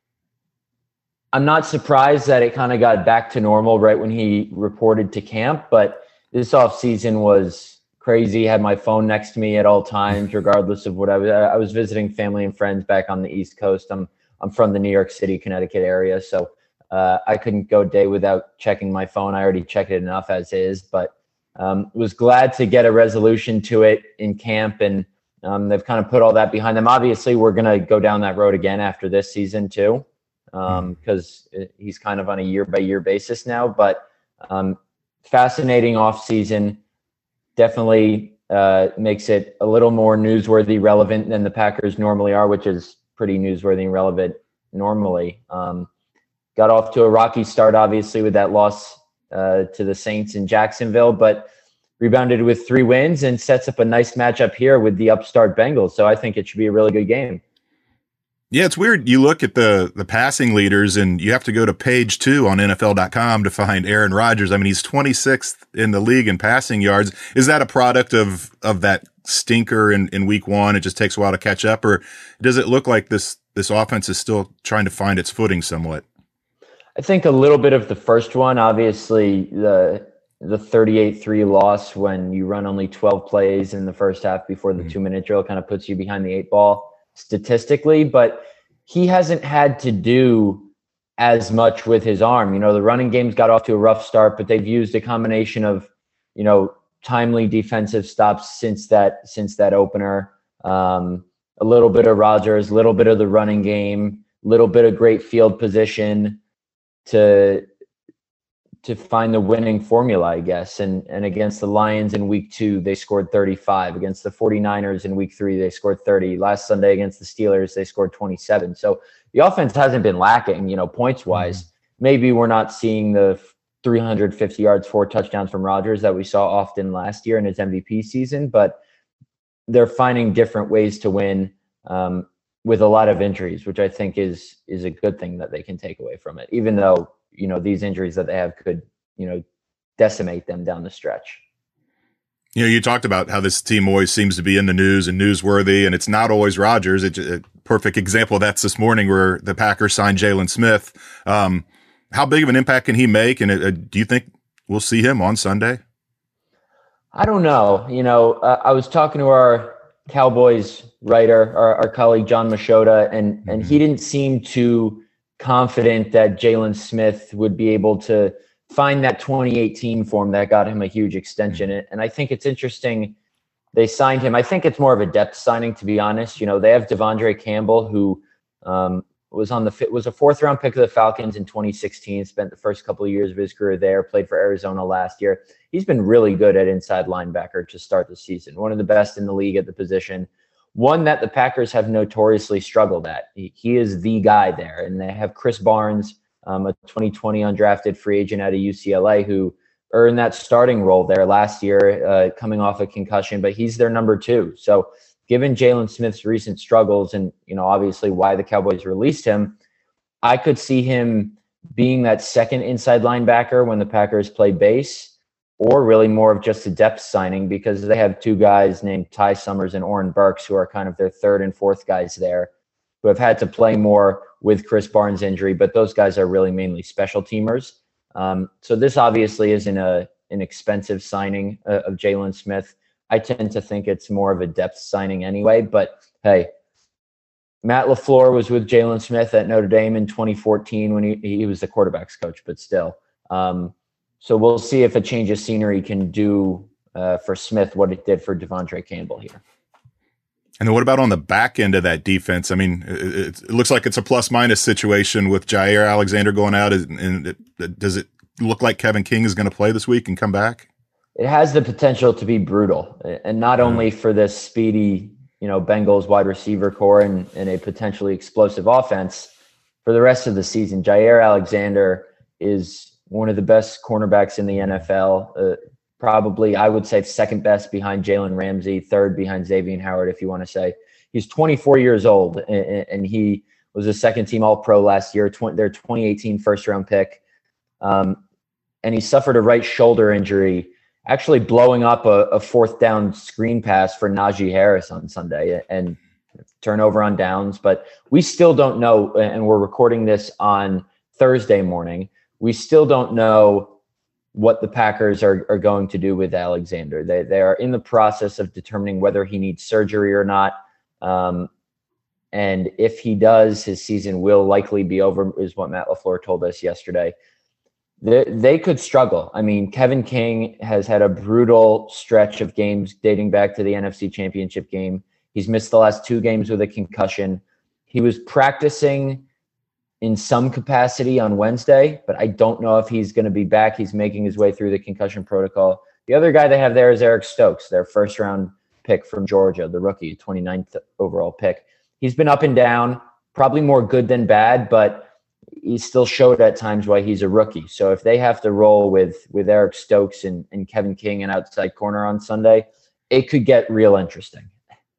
not surprised that it kind of got back to normal right when he reported to camp, but this offseason was crazy. Had my phone next to me at all times, regardless of what I was visiting family and friends back on the East Coast. I'm from the New York City, Connecticut area, so I couldn't go a day without checking my phone. I already checked it enough as is, but was glad to get a resolution to it in camp, and they've kind of put all that behind them. Obviously, we're going to go down that road again after this season too, because he's kind of on a year-by-year basis now. But fascinating off-season. Definitely makes it a little more newsworthy, relevant than the Packers normally are, which is pretty newsworthy and relevant normally. Got off to a rocky start, obviously, with that loss to the Saints in Jacksonville, but rebounded with 3 wins and sets up a nice matchup here with the upstart Bengals. So I think it should be a really good game. Yeah, it's weird. You look at the passing leaders, and you have to go to page 2 on NFL.com to find Aaron Rodgers. I mean, he's 26th in the league in passing yards. Is that a product of that stinker in week 1? It just takes a while to catch up, or does it look like this offense is still trying to find its footing somewhat? I think a little bit of the first one. Obviously, the 38-3 loss when you run only 12 plays in the first half before the 2-minute drill kind of puts you behind the 8 ball statistically, but he hasn't had to do as much with his arm. The running game's got off to a rough start, but they've used a combination of, timely defensive stops since that opener. A little bit of Rodgers, a little bit of the running game, a little bit of great field position to find the winning formula, I guess. And against the Lions in week 2, they scored 35. Against the 49ers in week 3, they scored 30. Last Sunday against the Steelers, they scored 27. So the offense hasn't been lacking, points wise. Maybe we're not seeing the 350 yards, 4 touchdowns from Rodgers that we saw often last year in his MVP season, but they're finding different ways to win with a lot of injuries, which I think is a good thing that they can take away from it, even though, these injuries that they have could, decimate them down the stretch. You talked about how this team always seems to be in the news and newsworthy, and it's not always Rodgers. It's a perfect example of that's this morning where the Packers signed Jalen Smith. How big of an impact can he make? And do you think we'll see him on Sunday? I don't know. I was talking to our Cowboys writer, our colleague John Machota, and he didn't seem too confident that Jalen Smith would be able to find that 2018 form that got him a huge extension. And I think it's interesting they signed him. I think it's more of a depth signing, to be honest. They have Devondre Campbell, who was a 4th-round pick of the Falcons in 2016, spent the first couple of years of his career there, played for Arizona last year. He's been really good at inside linebacker to start the season, one of the best in the league at the position. one that the Packers have notoriously struggled at. He is the guy there. And they have Chris Barnes, a 2020 undrafted free agent out of UCLA, who earned that starting role there last year, coming off a concussion, but he's their number 2. So given Jalen Smith's recent struggles and, obviously why the Cowboys released him, I could see him being that second inside linebacker when the Packers play base, or really more of just a depth signing, because they have 2 guys named Ty Summers and Oren Burks, who are kind of their 3rd and 4th guys there, who have had to play more with Chris Barnes' injury, but those guys are really mainly special teamers. So this obviously isn't an expensive signing of Jalen Smith. I tend to think it's more of a depth signing anyway, but hey, Matt LaFleur was with Jalen Smith at Notre Dame in 2014 when he was the quarterback's coach, but still. So we'll see if a change of scenery can do for Smith what it did for Devondre Campbell here. And then what about on the back end of that defense? I mean, it looks like it's a plus-minus situation with Jair Alexander going out. And does it look like Kevin King is going to play this week and come back? It has the potential to be brutal, and not only for this speedy, Bengals wide receiver core and a potentially explosive offense for the rest of the season. Jair Alexander is one of the best cornerbacks in the NFL. Probably, I would say, 2nd best behind Jalen Ramsey, 3rd behind Xavier Howard, if you want to say. He's 24 years old, and he was a 2nd-team All-Pro last year, their 2018 first-round pick. And he suffered a right shoulder injury, actually blowing up a 4th down screen pass for Najee Harris on Sunday and turnover on downs. But we still don't know, and we're recording this on Thursday morning, we still don't know what the Packers are going to do with Alexander. They are in the process of determining whether he needs surgery or not. And if he does, his season will likely be over, is what Matt LaFleur told us yesterday. They could struggle. I mean, Kevin King has had a brutal stretch of games dating back to the NFC Championship game. He's missed the last 2 games with a concussion. He was practicing in some capacity on Wednesday, but I don't know if he's going to be back. He's making his way through the concussion protocol. The other guy they have there is Eric Stokes, their 1st-round pick from Georgia, the rookie, 29th overall pick. He's been up and down, probably more good than bad, but he still showed at times why he's a rookie. So if they have to roll with Eric Stokes and Kevin King and outside corner on Sunday, it could get real interesting.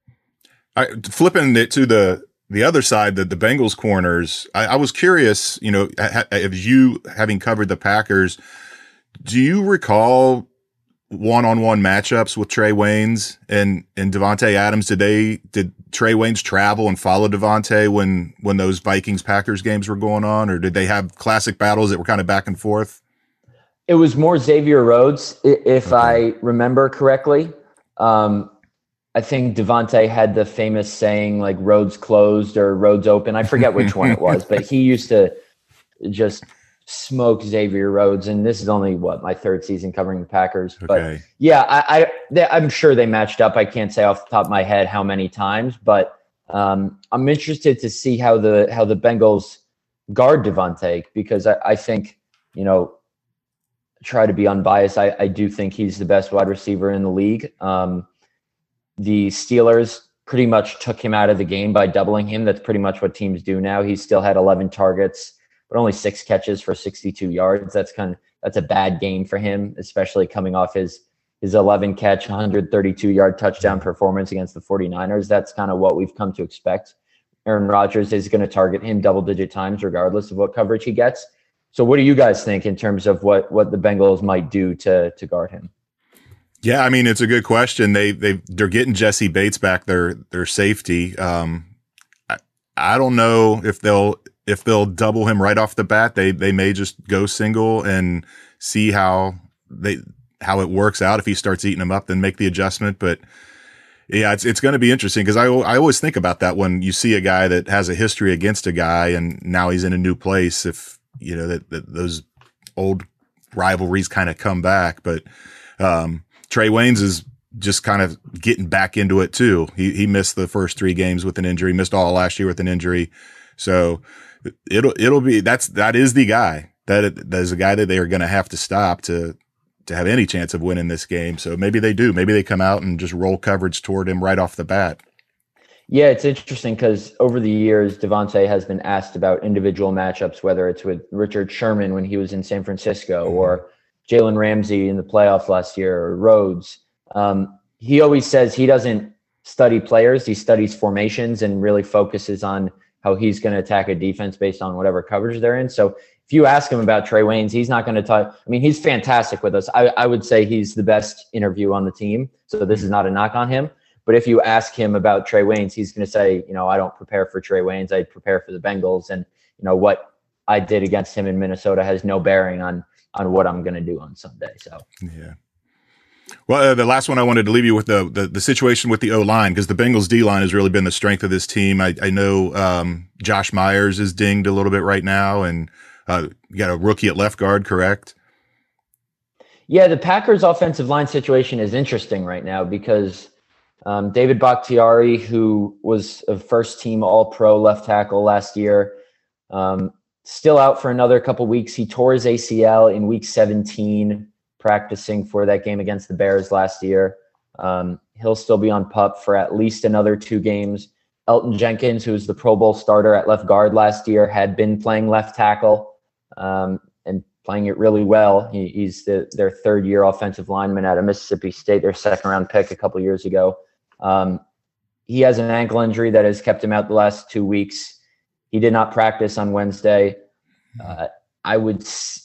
Flipping it to the other side, the Bengals corners, I was curious, if you, having covered the Packers, do you recall one-on-one matchups with Trey Waynes and Devontae Adams? Did Trey Waynes travel and follow Devontae when those Vikings-Packers games were going on, or did they have classic battles that were kind of back and forth? It was more Xavier Rhodes, if I remember correctly. I think Devontae had the famous saying, like, roads closed or roads open. I forget which one it was, but he used to just smoke Xavier Rhodes. And this is only, my 3rd season covering the Packers. Okay. But, yeah, I'm sure they matched up. I can't say off the top of my head how many times, but I'm interested to see how the Bengals guard Devontae, because I think, try to be unbiased. I do think he's the best wide receiver in the league. The Steelers pretty much took him out of the game by doubling him. That's pretty much what teams do now. He still had 11 targets, but only 6 catches for 62 yards. That's a bad game for him, especially coming off his 11 catch, 132 yard touchdown performance against the 49ers. That's kind of what we've come to expect. Aaron Rodgers is going to target him double-digit times regardless of what coverage he gets. So what do you guys think in terms of what the Bengals might do to guard him? Yeah, I mean, it's a good question. They're getting Jesse Bates back, their safety. I don't know if they'll double him right off the bat. They may just go single and see how it works out. If he starts eating them up, then make the adjustment. But yeah, it's going to be interesting, because I always think about that when you see a guy that has a history against a guy and now he's in a new place. If that those old rivalries kind of come back, but Trey Waynes is just kind of getting back into it too. He missed the first 3 games with an injury, missed all last year with an injury. So it'll be, that is the guy that is a guy that they are going to have to stop to have any chance of winning this game. So maybe they do. Maybe they come out and just roll coverage toward him right off the bat. Yeah, it's interesting because over the years, Devontae has been asked about individual matchups, whether it's with Richard Sherman when he was in San Francisco or Jalen Ramsey in the playoffs last year or Rhodes. He always says he doesn't study players. He studies formations and really focuses on how he's going to attack a defense based on whatever coverage they're in. So if you ask him about Trey Waynes, he's not going to talk. I mean, he's fantastic with us. I would say he's the best interview on the team. So this is not a knock on him. But if you ask him about Trey Waynes, he's going to say, I don't prepare for Trey Waynes. I prepare for the Bengals. And, what I did against him in Minnesota has no bearing on what I'm going to do on Sunday. So, yeah. Well, the last one I wanted to leave you with the situation with the O-line, because the Bengals D-line has really been the strength of this team. I know Josh Myers is dinged a little bit right now, and you got a rookie at left guard, correct? Yeah, the Packers offensive line situation is interesting right now because David Bakhtiari, who was a first-team All-Pro left tackle last year, still out for another couple weeks. He tore his ACL in Week 17, practicing for that game against the Bears last year. He'll still be on PUP for at least another 2 games. Elton Jenkins, who's the Pro Bowl starter at left guard last year, had been playing left tackle and playing it really well. He's their third-year offensive lineman out of Mississippi State, their second-round pick a couple years ago. He has an ankle injury that has kept him out the last 2 weeks. He did not practice on Wednesday. I would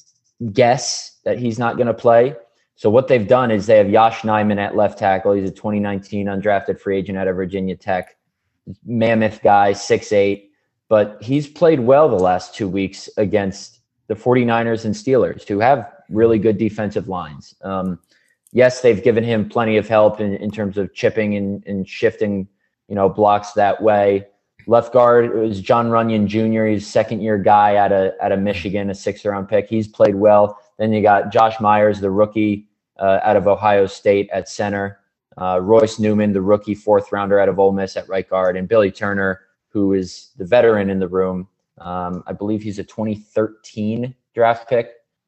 guess that he's not going to play. So what they've done is they have Yosh Nijman at left tackle. He's a 2019 undrafted free agent out of Virginia Tech. Mammoth guy, 6'8", but he's played well the last 2 weeks against the 49ers and Steelers, who have really good defensive lines. Yes, they've given him plenty of help in terms of chipping and shifting, blocks that way. Left guard was John Runyon Jr. He's a second-year guy out of Michigan, a 6th-round pick. He's played well. Then you got Josh Myers, the rookie out of Ohio State at center. Royce Newman, the rookie 4th-rounder out of Ole Miss at right guard. And Billy Turner, who is the veteran in the room. I believe he's a 2013 draft pick.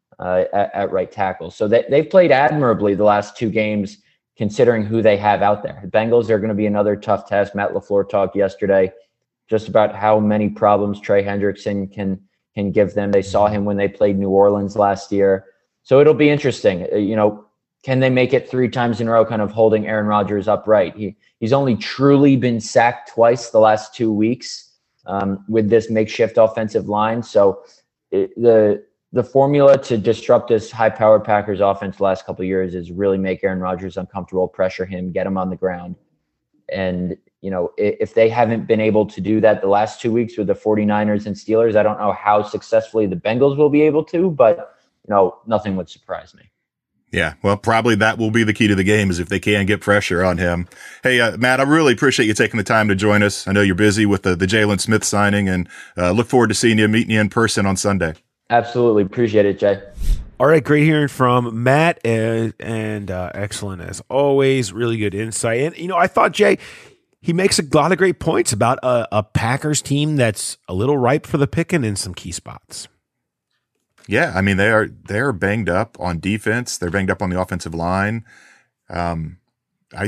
At right tackle. So they've played admirably the last 2 games, considering who they have out there. The Bengals are going to be another tough test. Matt LaFleur talked yesterday just about how many problems Trey Hendrickson can give them. They saw him when they played New Orleans last year. So it'll be interesting. Can they make it 3 times in a row, kind of holding Aaron Rodgers upright? He's only truly been sacked twice the last 2 weeks with this makeshift offensive line. So the formula to disrupt this high-powered Packers offense the last couple of years is really make Aaron Rodgers uncomfortable, pressure him, get him on the ground. And, if they haven't been able to do that the last 2 weeks with the 49ers and Steelers, I don't know how successfully the Bengals will be able to, but, nothing would surprise me. Yeah, well, probably that will be the key to the game is if they can get pressure on him. Hey, Matt, I really appreciate you taking the time to join us. I know you're busy with the Jalen Smith signing, and look forward to seeing you, meeting you in person on Sunday. Absolutely. Appreciate it, Jay. All right. Great hearing from Matt and excellent as always. Really good insight. And, I thought, Jay, he makes a lot of great points about a Packers team that's a little ripe for the picking in some key spots. Yeah. I mean, they're banged up on defense. They're banged up on the offensive line. I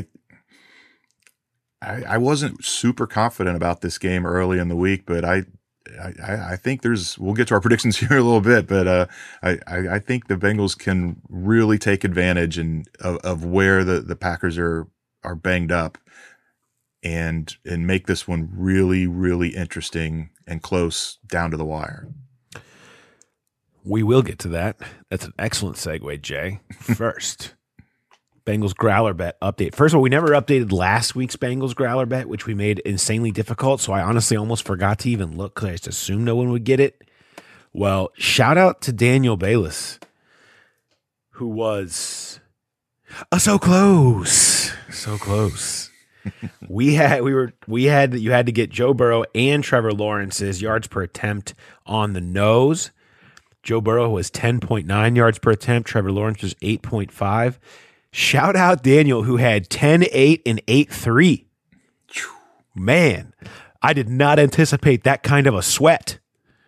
wasn't super confident about this game early in the week, but I think we'll get to our predictions here in a little bit, but I think the Bengals can really take advantage of where the Packers are banged up and make this one really, really interesting and close down to the wire. We will get to that. That's an excellent segue, Jay. First, Bengals Growler Bet update. First of all, we never updated last week's Bengals Growler Bet, which we made insanely difficult, so I honestly almost forgot to even look because I just assumed no one would get it. Well, shout out to Daniel Bayless, who was so close. So close. You had to get Joe Burrow and Trevor Lawrence's yards per attempt on the nose. Joe Burrow was 10.9 yards per attempt. Trevor Lawrence was 8.5. Shout out Daniel, who had 10-8 and 8-3. Man, I did not anticipate that kind of a sweat.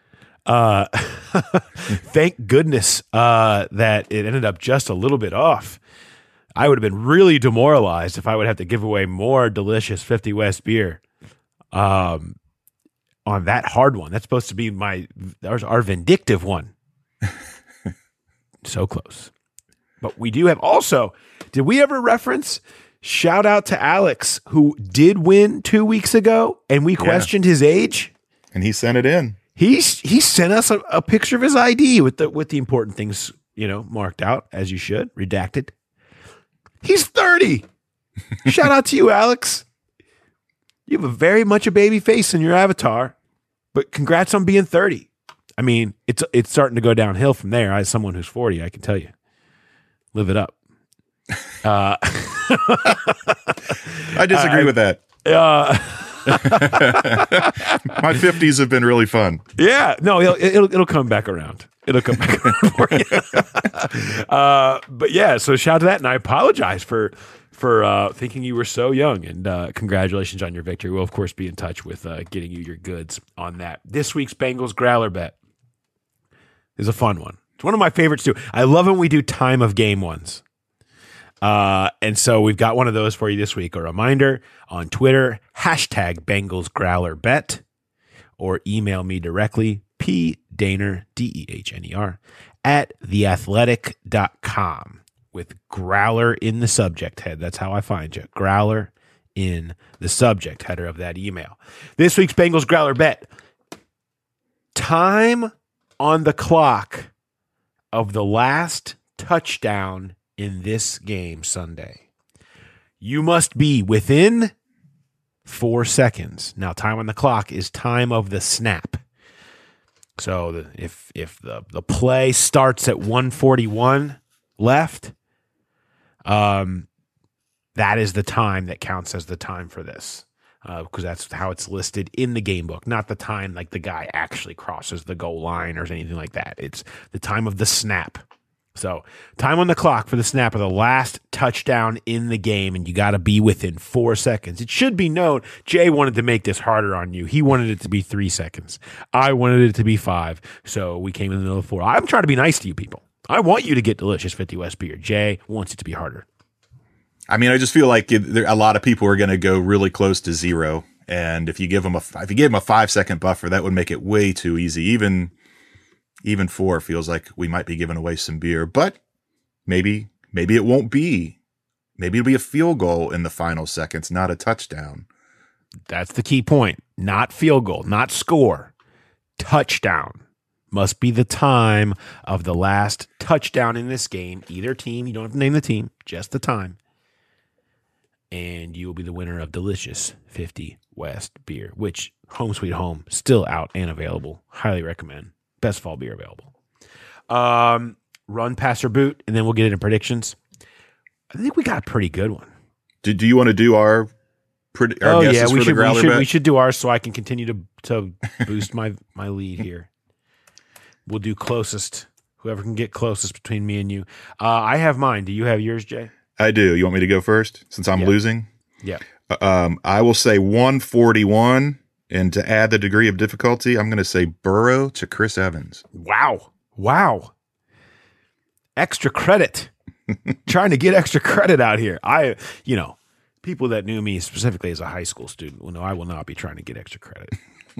Thank goodness that it ended up just a little bit off. I would have been really demoralized if I would have to give away more delicious 50 West beer on that hard one. That's supposed to be our vindictive one. So close. But we do have also, did we ever reference, shout out to Alex, who did win 2 weeks ago, and we questioned his age? And he sent it in. He sent us a picture of his ID with the important things, marked out, as you should, redacted. He's 30. Shout out to you, Alex. You have a very much a baby face in your avatar, but congrats on being 30. I mean, it's starting to go downhill from there. As someone who's 40, I can tell you, live it up. I disagree with that. My 50s have been really fun. Yeah, no, it'll come back around. It'll come back around for you. But yeah, so shout out to that, and I apologize for thinking you were so young, and congratulations on your victory. We'll of course be in touch with getting you your goods on that. This week's Bengals Growler bet is a fun one. It's one of my favorites too. I love when we do time of game ones. And so we've got one of those for you this week. A reminder on Twitter, hashtag Bengals Growler Bet, or email me directly, pdehner, DEHNER, at theathletic.com with Growler in the subject head. That's how I find you. Growler in the subject header of that email. This week's Bengals Growler Bet. Time on the clock of the last touchdown in this game Sunday. You must be within 4 seconds. Now, time on the clock is time of the snap. So if the play starts at 1:41 left, that is the time that counts as the time for this. Because that's how it's listed in the game book, not the time like the guy actually crosses the goal line or anything like that. It's the time of the snap. So time on the clock for the snap of the last touchdown in the game, and you got to be within 4 seconds. It should be known, Jay wanted to make this harder on you. He wanted it to be 3 seconds. I wanted it to be 5, so we came in the middle of 4. I'm trying to be nice to you people. I want you to get delicious 50 West beer. Jay wants it to be harder. I mean, I just feel like a lot of people are going to go really close to 0, and if you give them a 5-second buffer, that would make it way too easy. Even 4 feels like we might be giving away some beer, but maybe it won't be. Maybe it'll be a field goal in the final seconds, not a touchdown. That's the key point. Not field goal, not score. Touchdown must be the time of the last touchdown in this game. Either team, you don't have to name the team, just the time. And you will be the winner of delicious 50 West beer, which Home Sweet Home, still out and available. Highly recommend. Best fall beer available. Run, pass, or boot, and then we'll get into predictions. I think we got a pretty good one. Do you want to do our guesses for the Growler bet? We should do ours so I can continue to boost my lead here. We'll do closest. Whoever can get closest between me and you. I have mine. Do you have yours, Jay? I do. You want me to go first since I'm losing? Yeah. I will say 141. And to add the degree of difficulty, I'm going to say Burrow to Chris Evans. Wow. Extra credit. Trying to get extra credit out here. People that knew me specifically as a high school student will know I will not be trying to get extra credit.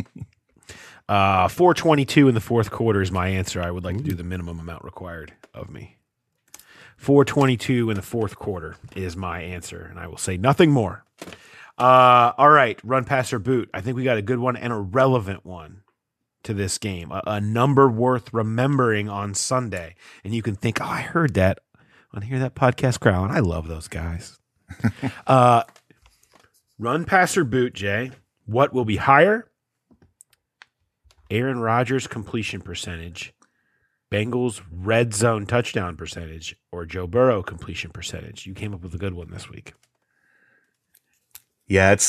422 in the fourth quarter is my answer. I would like to do the minimum amount required of me. 422 in the fourth quarter is my answer, and I will say nothing more. All right, run, pass, or boot. I think we got a good one and a relevant one to this game. A number worth remembering on Sunday. And you can think, I heard that on Hear That Podcast Crowd, and I love those guys. Run, pass, or boot, Jay. What will be higher? Aaron Rodgers' completion percentage, Bengals' red zone touchdown percentage, or Joe Burrow completion percentage? You came up with a good one this week. Yeah,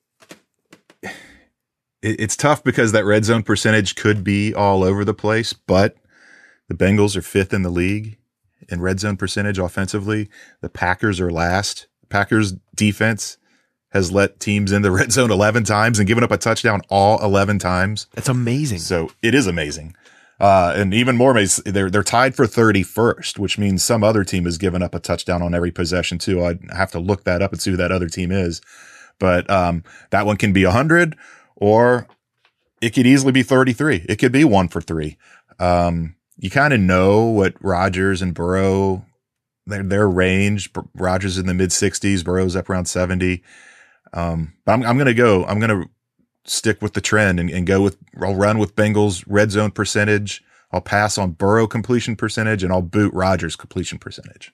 it's tough because that red zone percentage could be all over the place, but the Bengals are 5th in the league in red zone percentage offensively. The Packers are last. The Packers defense has let teams in the red zone 11 times and given up a touchdown all 11 times. That's amazing. So it is amazing. And even more amazing, they're tied for 31st, which means some other team has given up a touchdown on every possession too. I'd have to look that up and see who that other team is. But that one can be 100, or it could easily be 33. It could be 1 for 3. You kind of know what Rodgers and Burrow, their range. Rodgers in the mid 60s, Burrow's up around 70. But I'm going to stick with the trend and I'll run with Bengals red zone percentage. I'll pass on Burrow completion percentage, and I'll boot Rodgers completion percentage.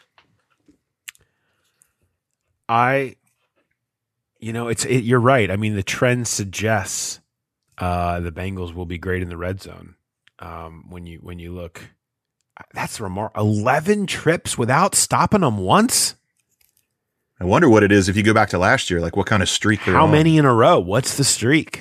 You're right. I mean, the trend suggests the Bengals will be great in the red zone. When you look, that's remarkable. 11 trips without stopping them once. I wonder what it is if you go back to last year, like what kind of streak they're on. How many in a row? What's the streak?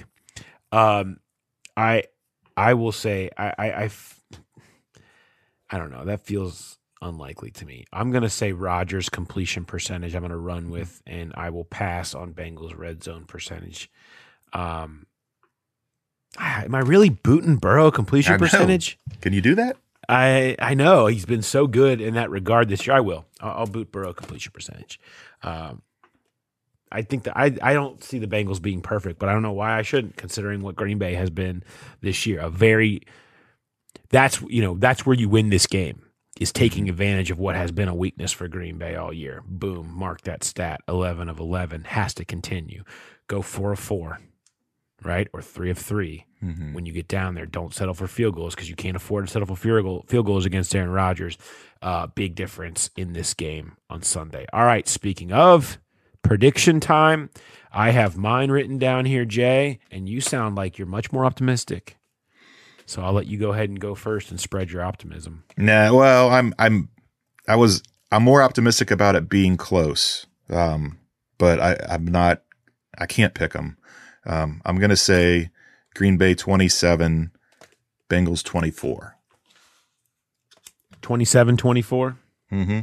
I will say I don't know. That feels unlikely to me. I'm going to say Rodgers completion percentage. I'm going to run with, and I will pass on Bengals red zone percentage. Am I really booting Burrow completion percentage? Can you do that? I know he's been so good in that regard this year. I will. I'll boot Burrow completion percentage. I think that I don't see the Bengals being perfect, but I don't know why I shouldn't, considering what Green Bay has been this year. That's where you win this game, is taking advantage of what has been a weakness for Green Bay all year. Boom, mark that stat. 11 of 11 has to continue. Go 4 of 4, right? Or 3 of 3. Mm-hmm. When you get down there, don't settle for field goals, because you can't afford to settle for field goals against Aaron Rodgers. Big difference in this game on Sunday. All right, speaking of prediction time, I have mine written down here, Jay, and you sound like you're much more optimistic. So I'll let you go ahead and go first and spread your optimism. Nah, well, I'm more optimistic about it being close. But I can't pick them. I'm going to say Green Bay 27, Bengals 24. 27-24? Mm-hmm.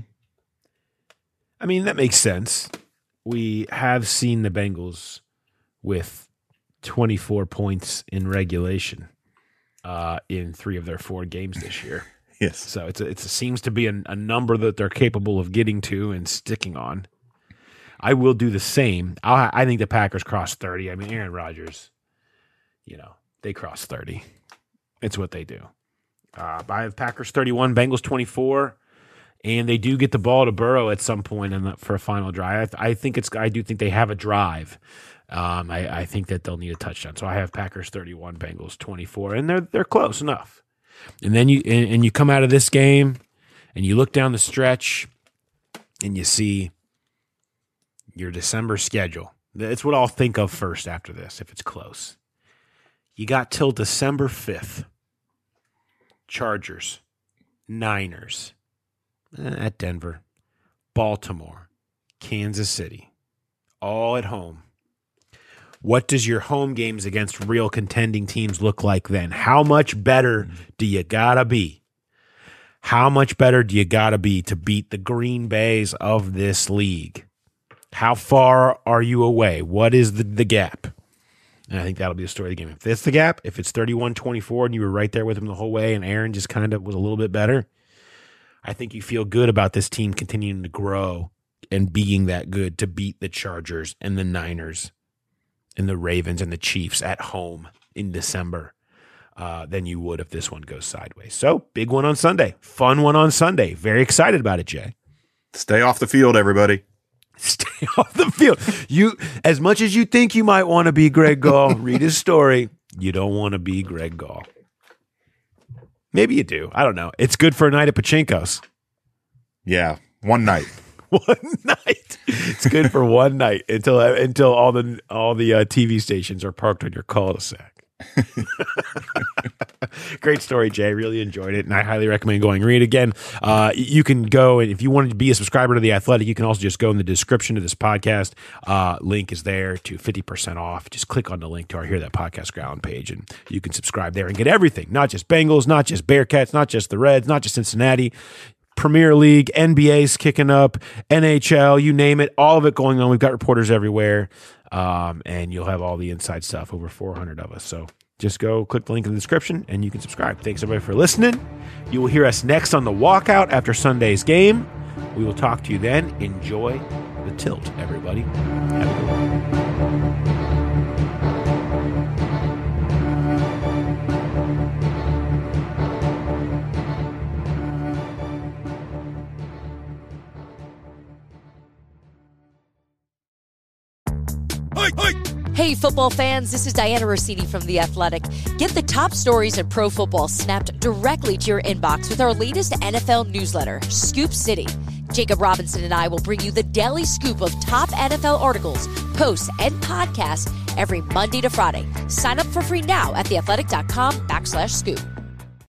I mean, that makes sense. We have seen the Bengals with 24 points in regulation in 3 of their 4 games this year. Yes. So it seems to be a number that they're capable of getting to and sticking on. I will do the same. I think the Packers cross 30. I mean, Aaron Rodgers, they cross 30. It's what they do. I have Packers 31, Bengals 24. And they do get the ball to Burrow at some point for a final drive. I do think they have a drive. I think that they'll need a touchdown. So I have Packers 31, Bengals 24, and they're close enough. And then you come out of this game and you look down the stretch and you see your December schedule. That's what I'll think of first after this, if it's close. You got till December 5th. Chargers, Niners, at Denver, Baltimore, Kansas City, all at home. What does your home games against real contending teams look like then? How much better do you gotta be? How much better do you gotta be to beat the Green Bays of this league? How far are you away? What is the gap? And I think that'll be the story of the game. If that's the gap, if it's 31-24 and you were right there with him the whole way and Aaron just kind of was a little bit better, I think you feel good about this team continuing to grow and being that good to beat the Chargers and the Niners and the Ravens and the Chiefs at home in December than you would if this one goes sideways. So, big one on Sunday. Fun one on Sunday. Very excited about it, Jay. Stay off the field, everybody. Stay off the field. You, as much as you think you might want to be Greg Gall, read his story. You don't want to be Greg Gall. Maybe you do. I don't know. It's good for a night at Pachinko's. Yeah, one night. One night. It's good for one night until all the TV stations are parked on your cul-de-sac. Great story, Jay. Really enjoyed it, and I highly recommend going and read it again. You can go, and if you wanted to be a subscriber to The Athletic, you can also just go in the description of this podcast. Link is there to 50% off. Just click on the link to our Hear That Podcast Ground page, and you can subscribe there and get everything, not just Bengals, not just Bearcats, not just the Reds, not just Cincinnati, Premier League, NBA's kicking up, NHL, you name it, all of it going on. We've got reporters everywhere, and you'll have all the inside stuff, over 400 of us. So just go click the link in the description, and you can subscribe. Thanks, everybody, for listening. You will hear us next on The Walkout after Sunday's game. We will talk to you then. Enjoy The Tilt, everybody. Have a good one. Hey, football fans, this is Diana Rossini from The Athletic. Get the top stories in pro football snapped directly to your inbox with our latest NFL newsletter, Scoop City. Jacob Robinson and I will bring you the daily scoop of top NFL articles, posts, and podcasts every Monday to Friday. Sign up for free now at theathletic.com/scoop.